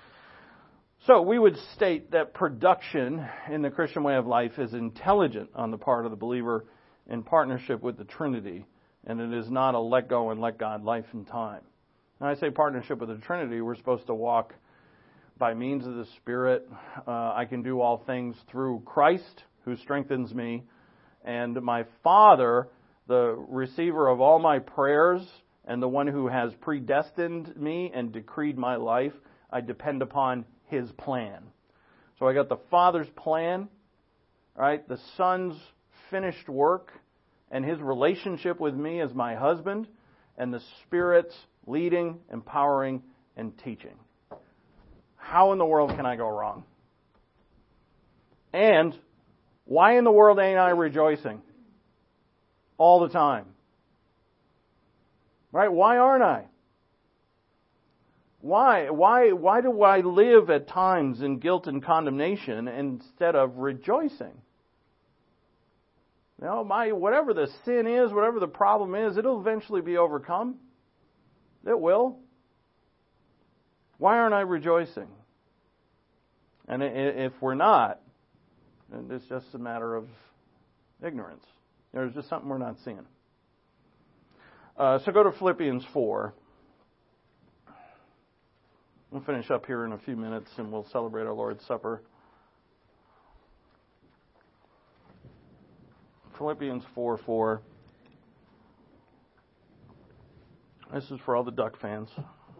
So we would state that production in the Christian way of life is intelligent on the part of the believer in partnership with the Trinity, and it is not a let go and let God life and time. When I say partnership with the Trinity, we're supposed to walk by means of the Spirit. I can do all things through Christ, who strengthens me, and my Father, the receiver of all my prayers, and the one who has predestined me and decreed my life, I depend upon His plan. So I got the Father's plan, right? The Son's finished work, and His relationship with me as my husband, and the Spirit's leading, empowering, and teaching. How in the world can I go wrong? And why in the world ain't I rejoicing all the time? Right? Why aren't I? Why do I live at times in guilt and condemnation instead of rejoicing? Whatever the sin is, whatever the problem is, it'll eventually be overcome. It will. Why aren't I rejoicing? And if we're not, then it's just a matter of ignorance. There's just something we're not seeing. So go to Philippians 4. We'll finish up here in a few minutes and we'll celebrate our Lord's Supper. Philippians 4:4. This is for all the Duck fans.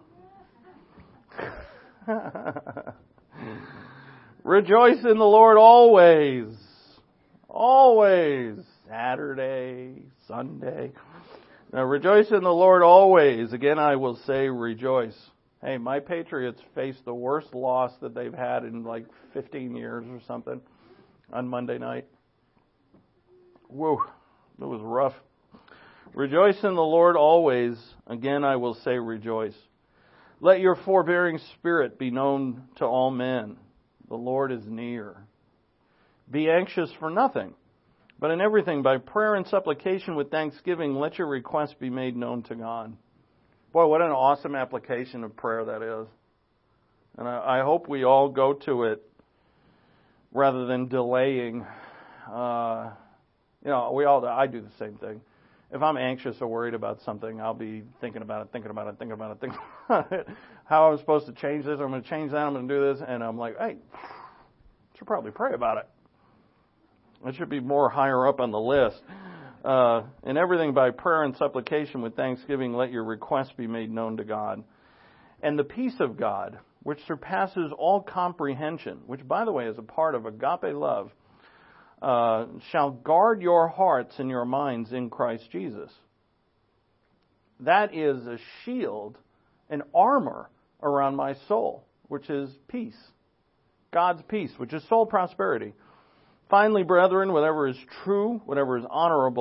Rejoice in the Lord always. Always. Saturday, Sunday. Now, rejoice in the Lord always. Again, I will say rejoice. Hey, my Patriots faced the worst loss that they've had in like 15 years or something on Monday night. Whoa, it was rough. Rejoice in the Lord always. Again, I will say rejoice. Let your forbearing spirit be known to all men. The Lord is near. Be anxious for nothing, but in everything, by prayer and supplication with thanksgiving, let your requests be made known to God. Boy, what an awesome application of prayer that is. And I hope we all go to it rather than delaying. I do the same thing. If I'm anxious or worried about something, I'll be thinking about it. How I'm supposed to change this, I'm going to change that, I'm going to do this, and I'm like, hey, I should probably pray about it. It should be more higher up on the list. In everything by prayer and supplication with thanksgiving, let your requests be made known to God. And the peace of God, which surpasses all comprehension, which, by the way, is a part of agape love, shall guard your hearts and your minds in Christ Jesus. That is a shield, an armor around my soul, which is peace. God's peace, which is soul prosperity. Finally, brethren, whatever is true, whatever is honorable,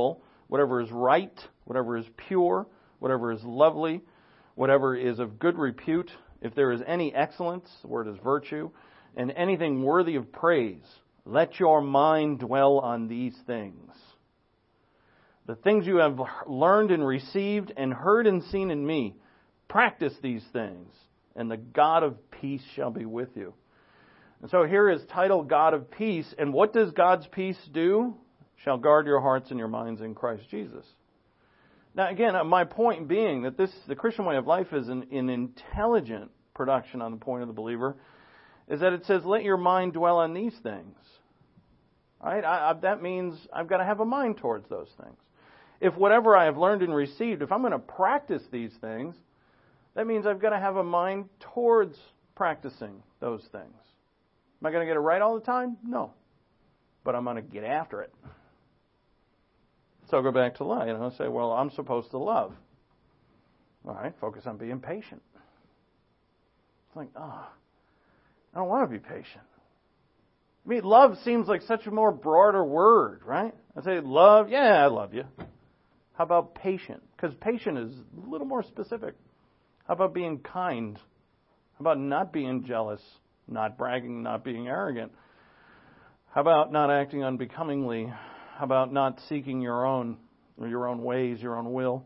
whatever is right, whatever is pure, whatever is lovely, whatever is of good repute, if there is any excellence, the word is virtue, and anything worthy of praise, let your mind dwell on these things. The things you have learned and received and heard and seen in me, practice these things, and the God of peace shall be with you. And so here is titled God of Peace. And what does God's peace do? Shall guard your hearts and your minds in Christ Jesus. Now again, my point being that the Christian way of life is an intelligent production on the point of the believer, is that it says, let your mind dwell on these things. Right? That means I've got to have a mind towards those things. If whatever I have learned and received, if I'm going to practice these things, that means I've got to have a mind towards practicing those things. Am I going to get it right all the time? No. But I'm going to get after it. So I'll go back to love. Say, well, I'm supposed to love. All right, focus on being patient. It's like, I don't want to be patient. I mean, love seems like such a more broader word, right? I say love, yeah, I love you. How about patient? Because patient is a little more specific. How about being kind? How about not being jealous, not bragging, not being arrogant? How about not acting unbecomingly? How about not seeking your own ways, your own will?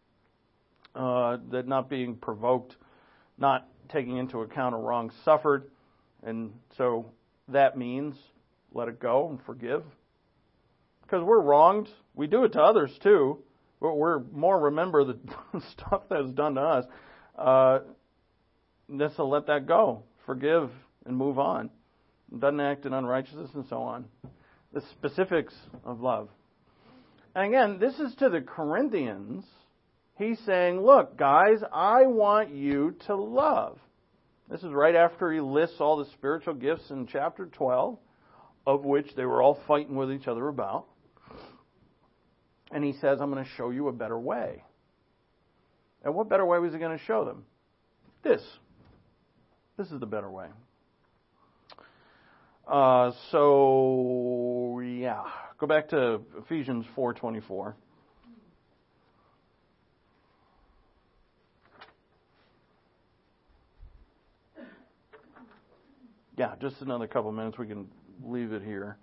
That not being provoked, not taking into account a wrong suffered. And so that means let it go and forgive. Because we're wronged. We do it to others too. We're more remember the stuff that's done to us. Just to let that go. Forgive and move on. Doesn't act in unrighteousness and so on. The specifics of love. And again, this is to the Corinthians. He's saying, look, guys, I want you to love. This is right after he lists all the spiritual gifts in chapter 12, of which they were all fighting with each other about. And he says, I'm going to show you a better way. And what better way was he going to show them? This. This is the better way. Go back to Ephesians 4:24. Yeah, just another couple minutes. We can leave it here.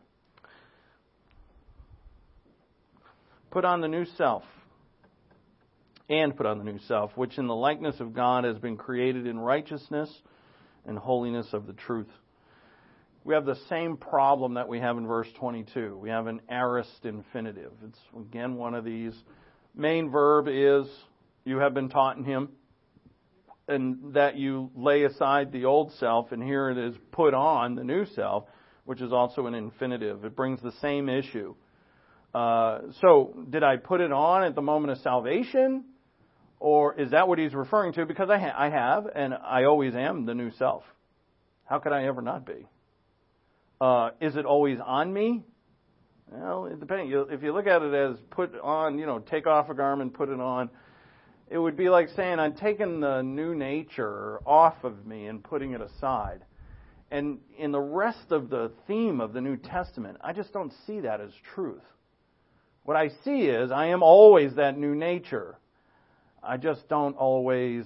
Put on the new self. And put on the new self, which in the likeness of God has been created in righteousness and holiness of the truth. We have the same problem that we have in verse 22. We have an aorist infinitive. It's, again, one of these. Main verb is, you have been taught in Him, and that you lay aside the old self, and here it is, put on the new self, which is also an infinitive. It brings the same issue. So, did I put it on at the moment of salvation? Or is that what he's referring to? Because I have, and I always am the new self. How could I ever not be? Is it always on me? Well, it depends. If you look at it as put on, take off a garment, put it on, it would be like saying I'm taking the new nature off of me and putting it aside. And in the rest of the theme of the New Testament, I just don't see that as truth. What I see is I am always that new nature. I just don't always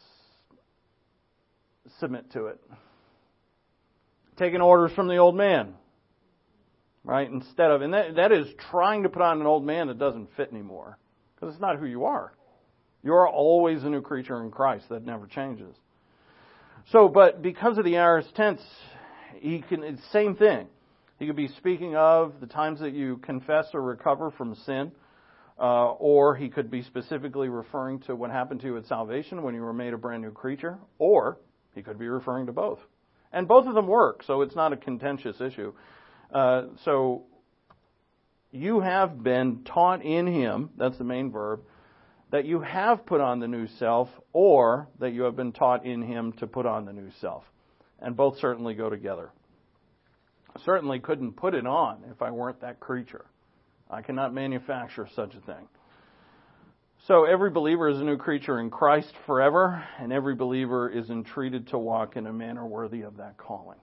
submit to it. Taking orders from the old man, right? Instead of, and that is trying to put on an old man that doesn't fit anymore, because it's not who you are. You are always a new creature in Christ. That never changes. So, but because of the aorist tense, it's the same thing. He could be speaking of the times that you confess or recover from sin, or he could be specifically referring to what happened to you at salvation when you were made a brand new creature, or he could be referring to both. And both of them work, so it's not a contentious issue. So you have been taught in Him, that's the main verb, that you have put on the new self, or that you have been taught in Him to put on the new self. And both certainly go together. I certainly couldn't put it on if I weren't that creature. I cannot manufacture such a thing. So every believer is a new creature in Christ forever, and every believer is entreated to walk in a manner worthy of that calling.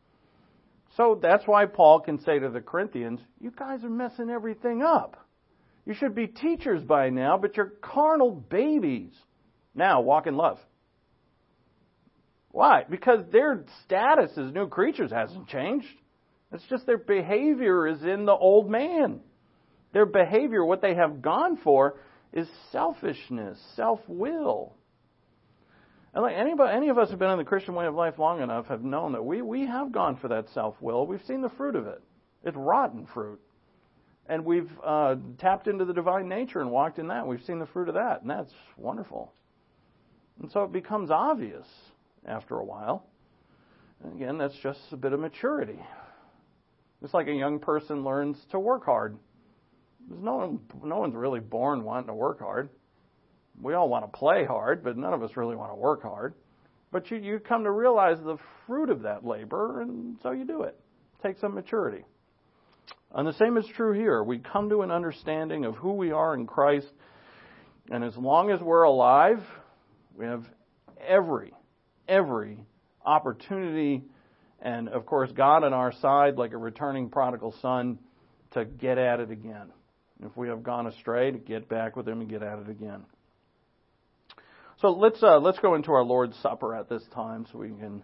So that's why Paul can say to the Corinthians, you guys are messing everything up. You should be teachers by now, but you're carnal babies. Now, walk in love. Why? Because their status as new creatures hasn't changed. It's just their behavior is in the old man. Their behavior, what they have gone for, is selfishness, self-will. And like any of us who have been in the Christian way of life long enough have known that we have gone for that self-will. We've seen the fruit of it. It's rotten fruit. And we've tapped into the divine nature and walked in that. We've seen the fruit of that, and that's wonderful. And so it becomes obvious after a while. And again, that's just a bit of maturity. It's like a young person learns to work hard. There's no one's really born wanting to work hard. We all want to play hard, but none of us really want to work hard. But you come to realize the fruit of that labor, and so you do it. It takes some maturity. And the same is true here. We come to an understanding of who we are in Christ, and as long as we're alive, we have every opportunity, and of course God on our side, like a returning prodigal son, to get at it again. If we have gone astray, to get back with Him and get at it again. So let's go into our Lord's Supper at this time, so we can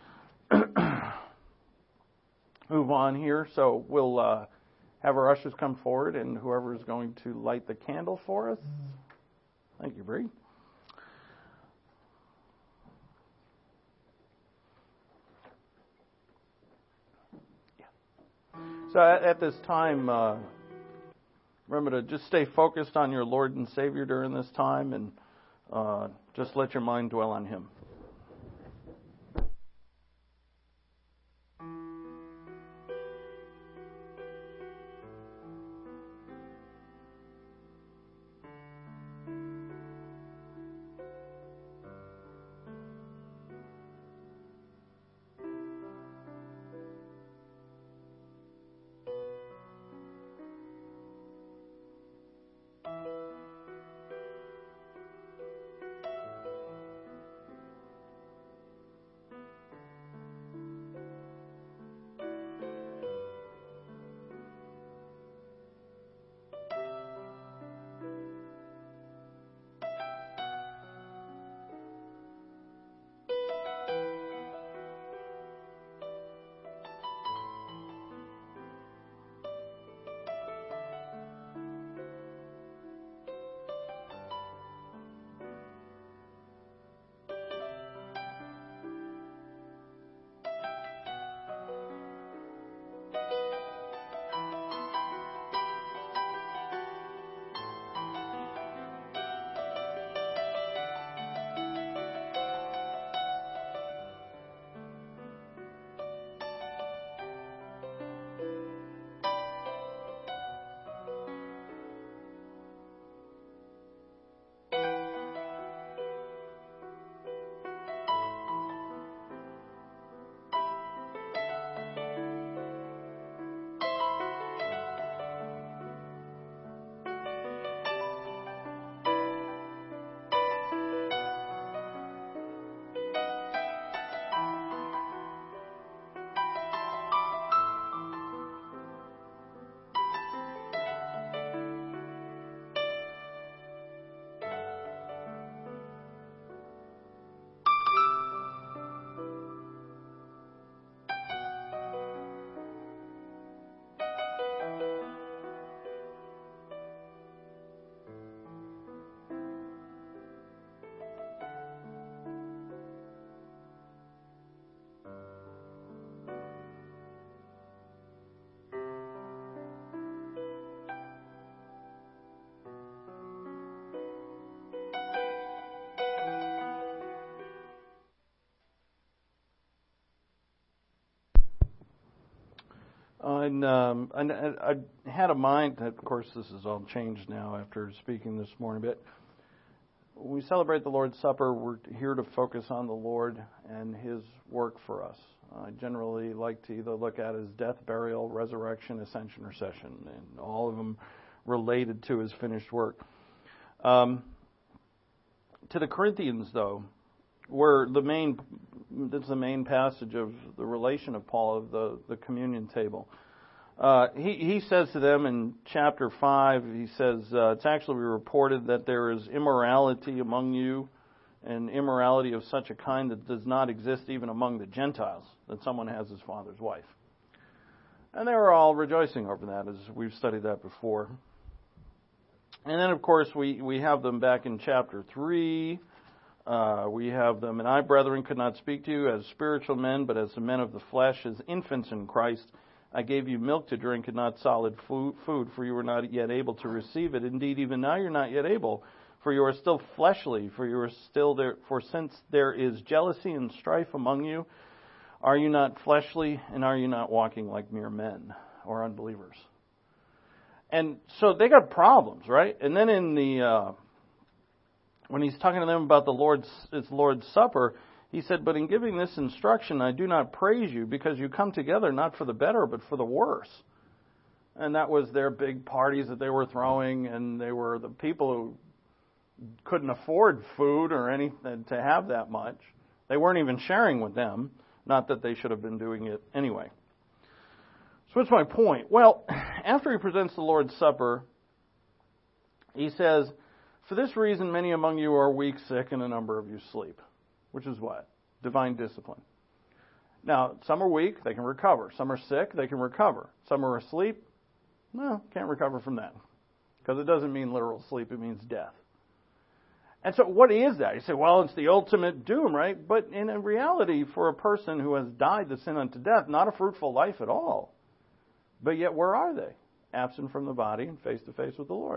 move on here. So we'll have our ushers come forward, and whoever is going to light the candle for us. Thank you, Bree. So at this time, remember to just stay focused on your Lord and Savior during this time, and just let your mind dwell on Him. And I had a mind, of course this is all changed now after speaking this morning, but when we celebrate the Lord's Supper, we're here to focus on the Lord and His work for us. I generally like to either look at His death, burial, resurrection, ascension, or session, and all of them related to His finished work. To the Corinthians, though, where that's the main passage of the relation of Paul of the communion table. he says to them in chapter 5, he says, it's actually reported that there is immorality among you, and immorality of such a kind that does not exist even among the Gentiles, that someone has his father's wife. And they were all rejoicing over that, as we've studied that before. And then, of course, we have them back in chapter 3. We have them, and I, brethren, could not speak to you as spiritual men, but as the men of the flesh, as infants in Christ. I gave you milk to drink and not solid food, for you were not yet able to receive it. Indeed, even now you're not yet able, for you are still fleshly, for you are still there. For since there is jealousy and strife among you, are you not fleshly, and are you not walking like mere men or unbelievers? And so they got problems, right? And then in the when he's talking to them about the Lord's Supper, he said, but in giving this instruction, I do not praise you, because you come together not for the better, but for the worse. And that was their big parties that they were throwing, and they were the people who couldn't afford food or anything to have that much. They weren't even sharing with them, not that they should have been doing it anyway. So what's my point? Well, after he presents the Lord's Supper, he says, for this reason many among you are weak, sick, and a number of you sleep. Which is what? Divine discipline. Now, some are weak, they can recover. Some are sick, they can recover. Some are asleep, no, can't recover from that. Because it doesn't mean literal sleep, it means death. And so what is that? You say, well, it's the ultimate doom, right? But in reality, for a person who has died to sin unto death, not a fruitful life at all. But yet, where are they? Absent from the body and face to face with the Lord.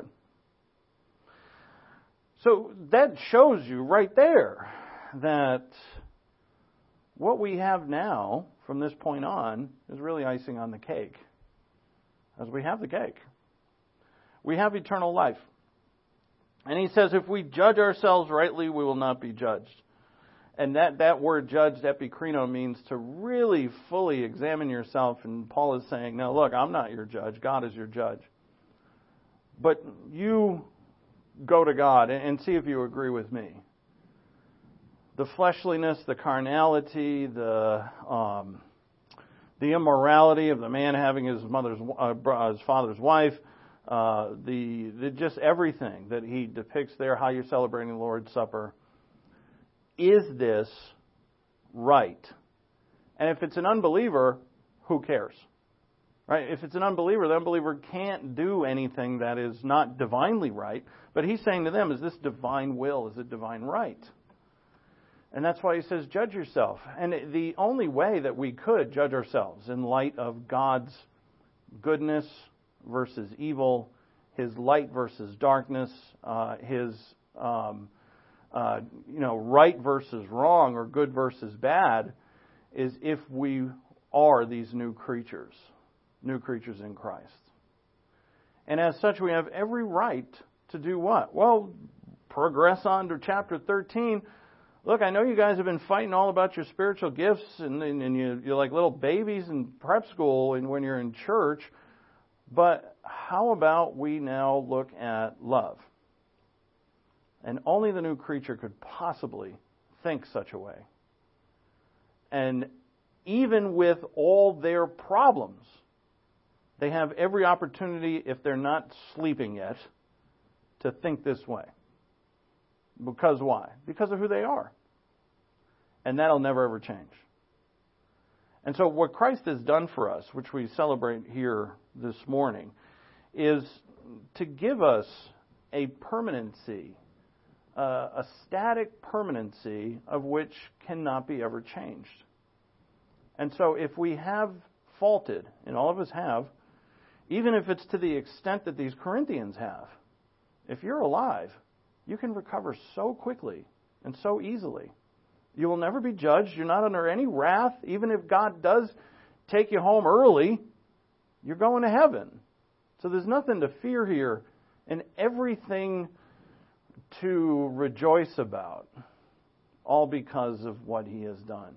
So that shows you right there that what we have now from this point on is really icing on the cake. As we have the cake. We have eternal life. And he says, if we judge ourselves rightly, we will not be judged. And that word judged, epikrino, means to really fully examine yourself. And Paul is saying, now look, I'm not your judge. God is your judge. But you go to God and see if you agree with me. The fleshliness, the carnality, the immorality of the man having his father's wife, the just everything that he depicts there, how you're celebrating the Lord's Supper. Is this right? And if it's an unbeliever, who cares? Right? If it's an unbeliever, the unbeliever can't do anything that is not divinely right. But he's saying to them, is this divine will? Is it divine right? And that's why he says, judge yourself. And the only way that we could judge ourselves in light of God's goodness versus evil, His light versus darkness, His right versus wrong or good versus bad, is if we are these new creatures in Christ. And as such, we have every right to do what? Well, progress on to chapter 13. Look, I know you guys have been fighting all about your spiritual gifts, and you're like little babies in prep school and when you're in church, but how about we now look at love? And only the new creature could possibly think such a way. And even with all their problems, they have every opportunity, if they're not sleeping yet, to think this way. Because why? Because of who they are. And that'll never ever change. And so what Christ has done for us, which we celebrate here this morning, is to give us a permanency, a static permanency of which cannot be ever changed. And so if we have faulted, and all of us have, even if it's to the extent that these Corinthians have, if you're alive, you can recover so quickly and so easily. You will never be judged. You're not under any wrath. Even if God does take you home early, you're going to heaven. So there's nothing to fear here and everything to rejoice about, all because of what He has done.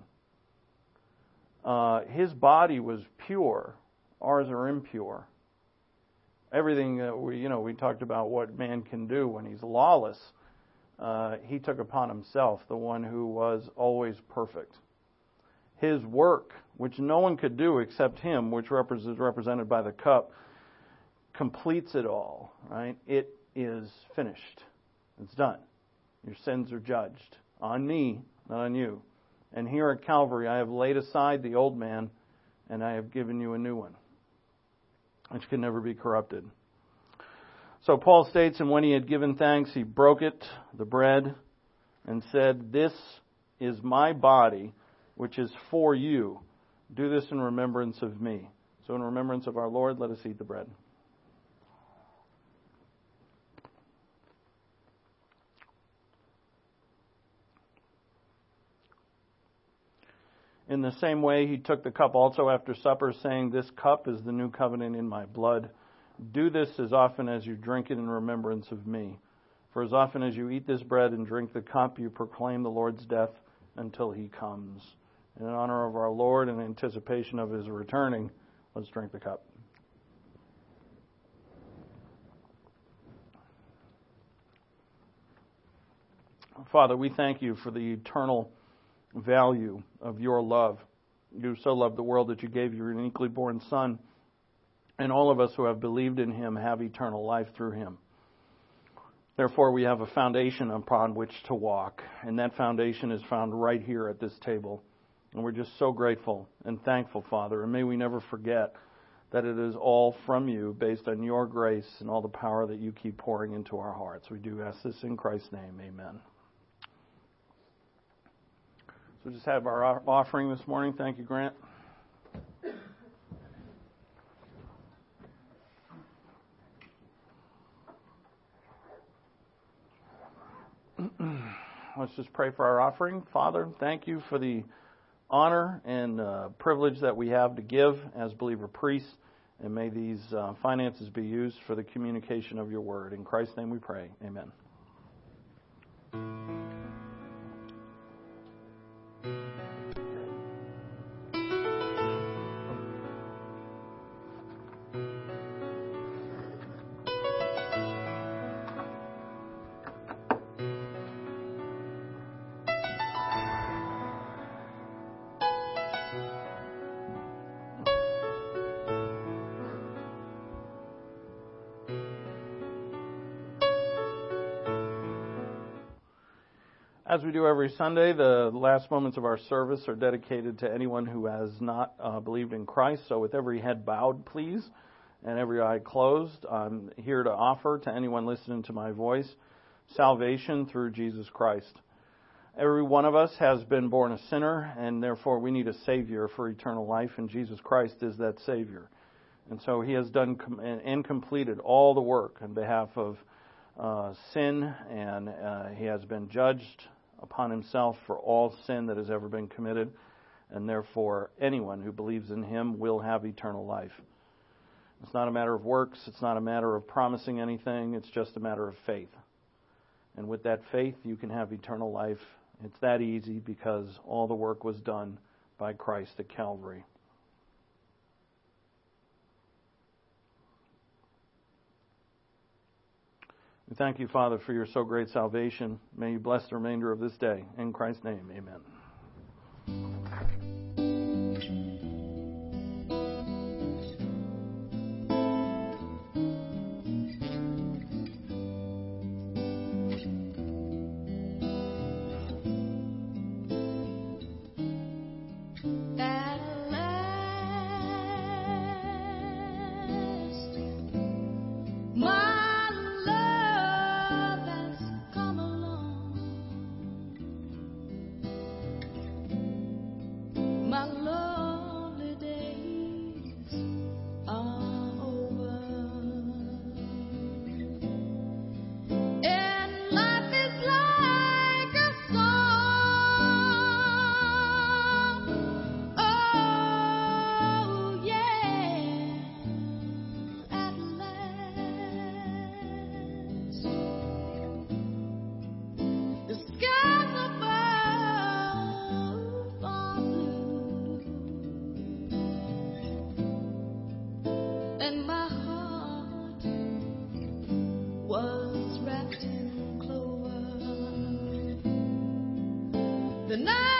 His body was pure. Ours are impure. Everything that we talked about what man can do when he's lawless. He took upon Himself, the one who was always perfect. His work, which no one could do except Him, which is represented by the cup, completes it all, right? It is finished. It's done. Your sins are judged. On me, not on you. And here at Calvary, I have laid aside the old man, and I have given you a new one, which can never be corrupted. So Paul states, and when he had given thanks, he broke it, the bread, and said, "This is my body, which is for you. Do this in remembrance of me." So in remembrance of our Lord, let us eat the bread. In the same way, he took the cup also after supper, saying, "This cup is the new covenant in my blood. Do this as often as you drink it in remembrance of me. For as often as you eat this bread and drink the cup, you proclaim the Lord's death until He comes." In honor of our Lord and anticipation of His returning, let's drink the cup. Father, we thank you for the eternal value of your love. You so loved the world that you gave your uniquely born Son, and all of us who have believed in Him have eternal life through Him. Therefore, we have a foundation upon which to walk, and that foundation is found right here at this table. And we're just so grateful and thankful, Father, and may we never forget that it is all from you, based on your grace and all the power that you keep pouring into our hearts. We do ask this in Christ's name. Amen. So just have our offering this morning. Thank you, Grant. Let's just pray for our offering. Father, thank you for the honor and privilege that we have to give as believer priests, and may these finances be used for the communication of your word. In Christ's name we pray. Amen. As we do every Sunday, the last moments of our service are dedicated to anyone who has not believed in Christ. So with every head bowed, please, and every eye closed, I'm here to offer to anyone listening to my voice salvation through Jesus Christ. Every one of us has been born a sinner, and therefore we need a Savior for eternal life, and Jesus Christ is that Savior. And so He has done and completed all the work on behalf of sin, and He has been judged upon Himself for all sin that has ever been committed, and therefore anyone who believes in Him will have eternal life. It's not a matter of works, it's not a matter of promising anything, it's just a matter of faith. And with that faith, you can have eternal life. It's that easy because all the work was done by Christ at Calvary. We thank you, Father, for your so great salvation. May you bless the remainder of this day. In Christ's name, amen. The night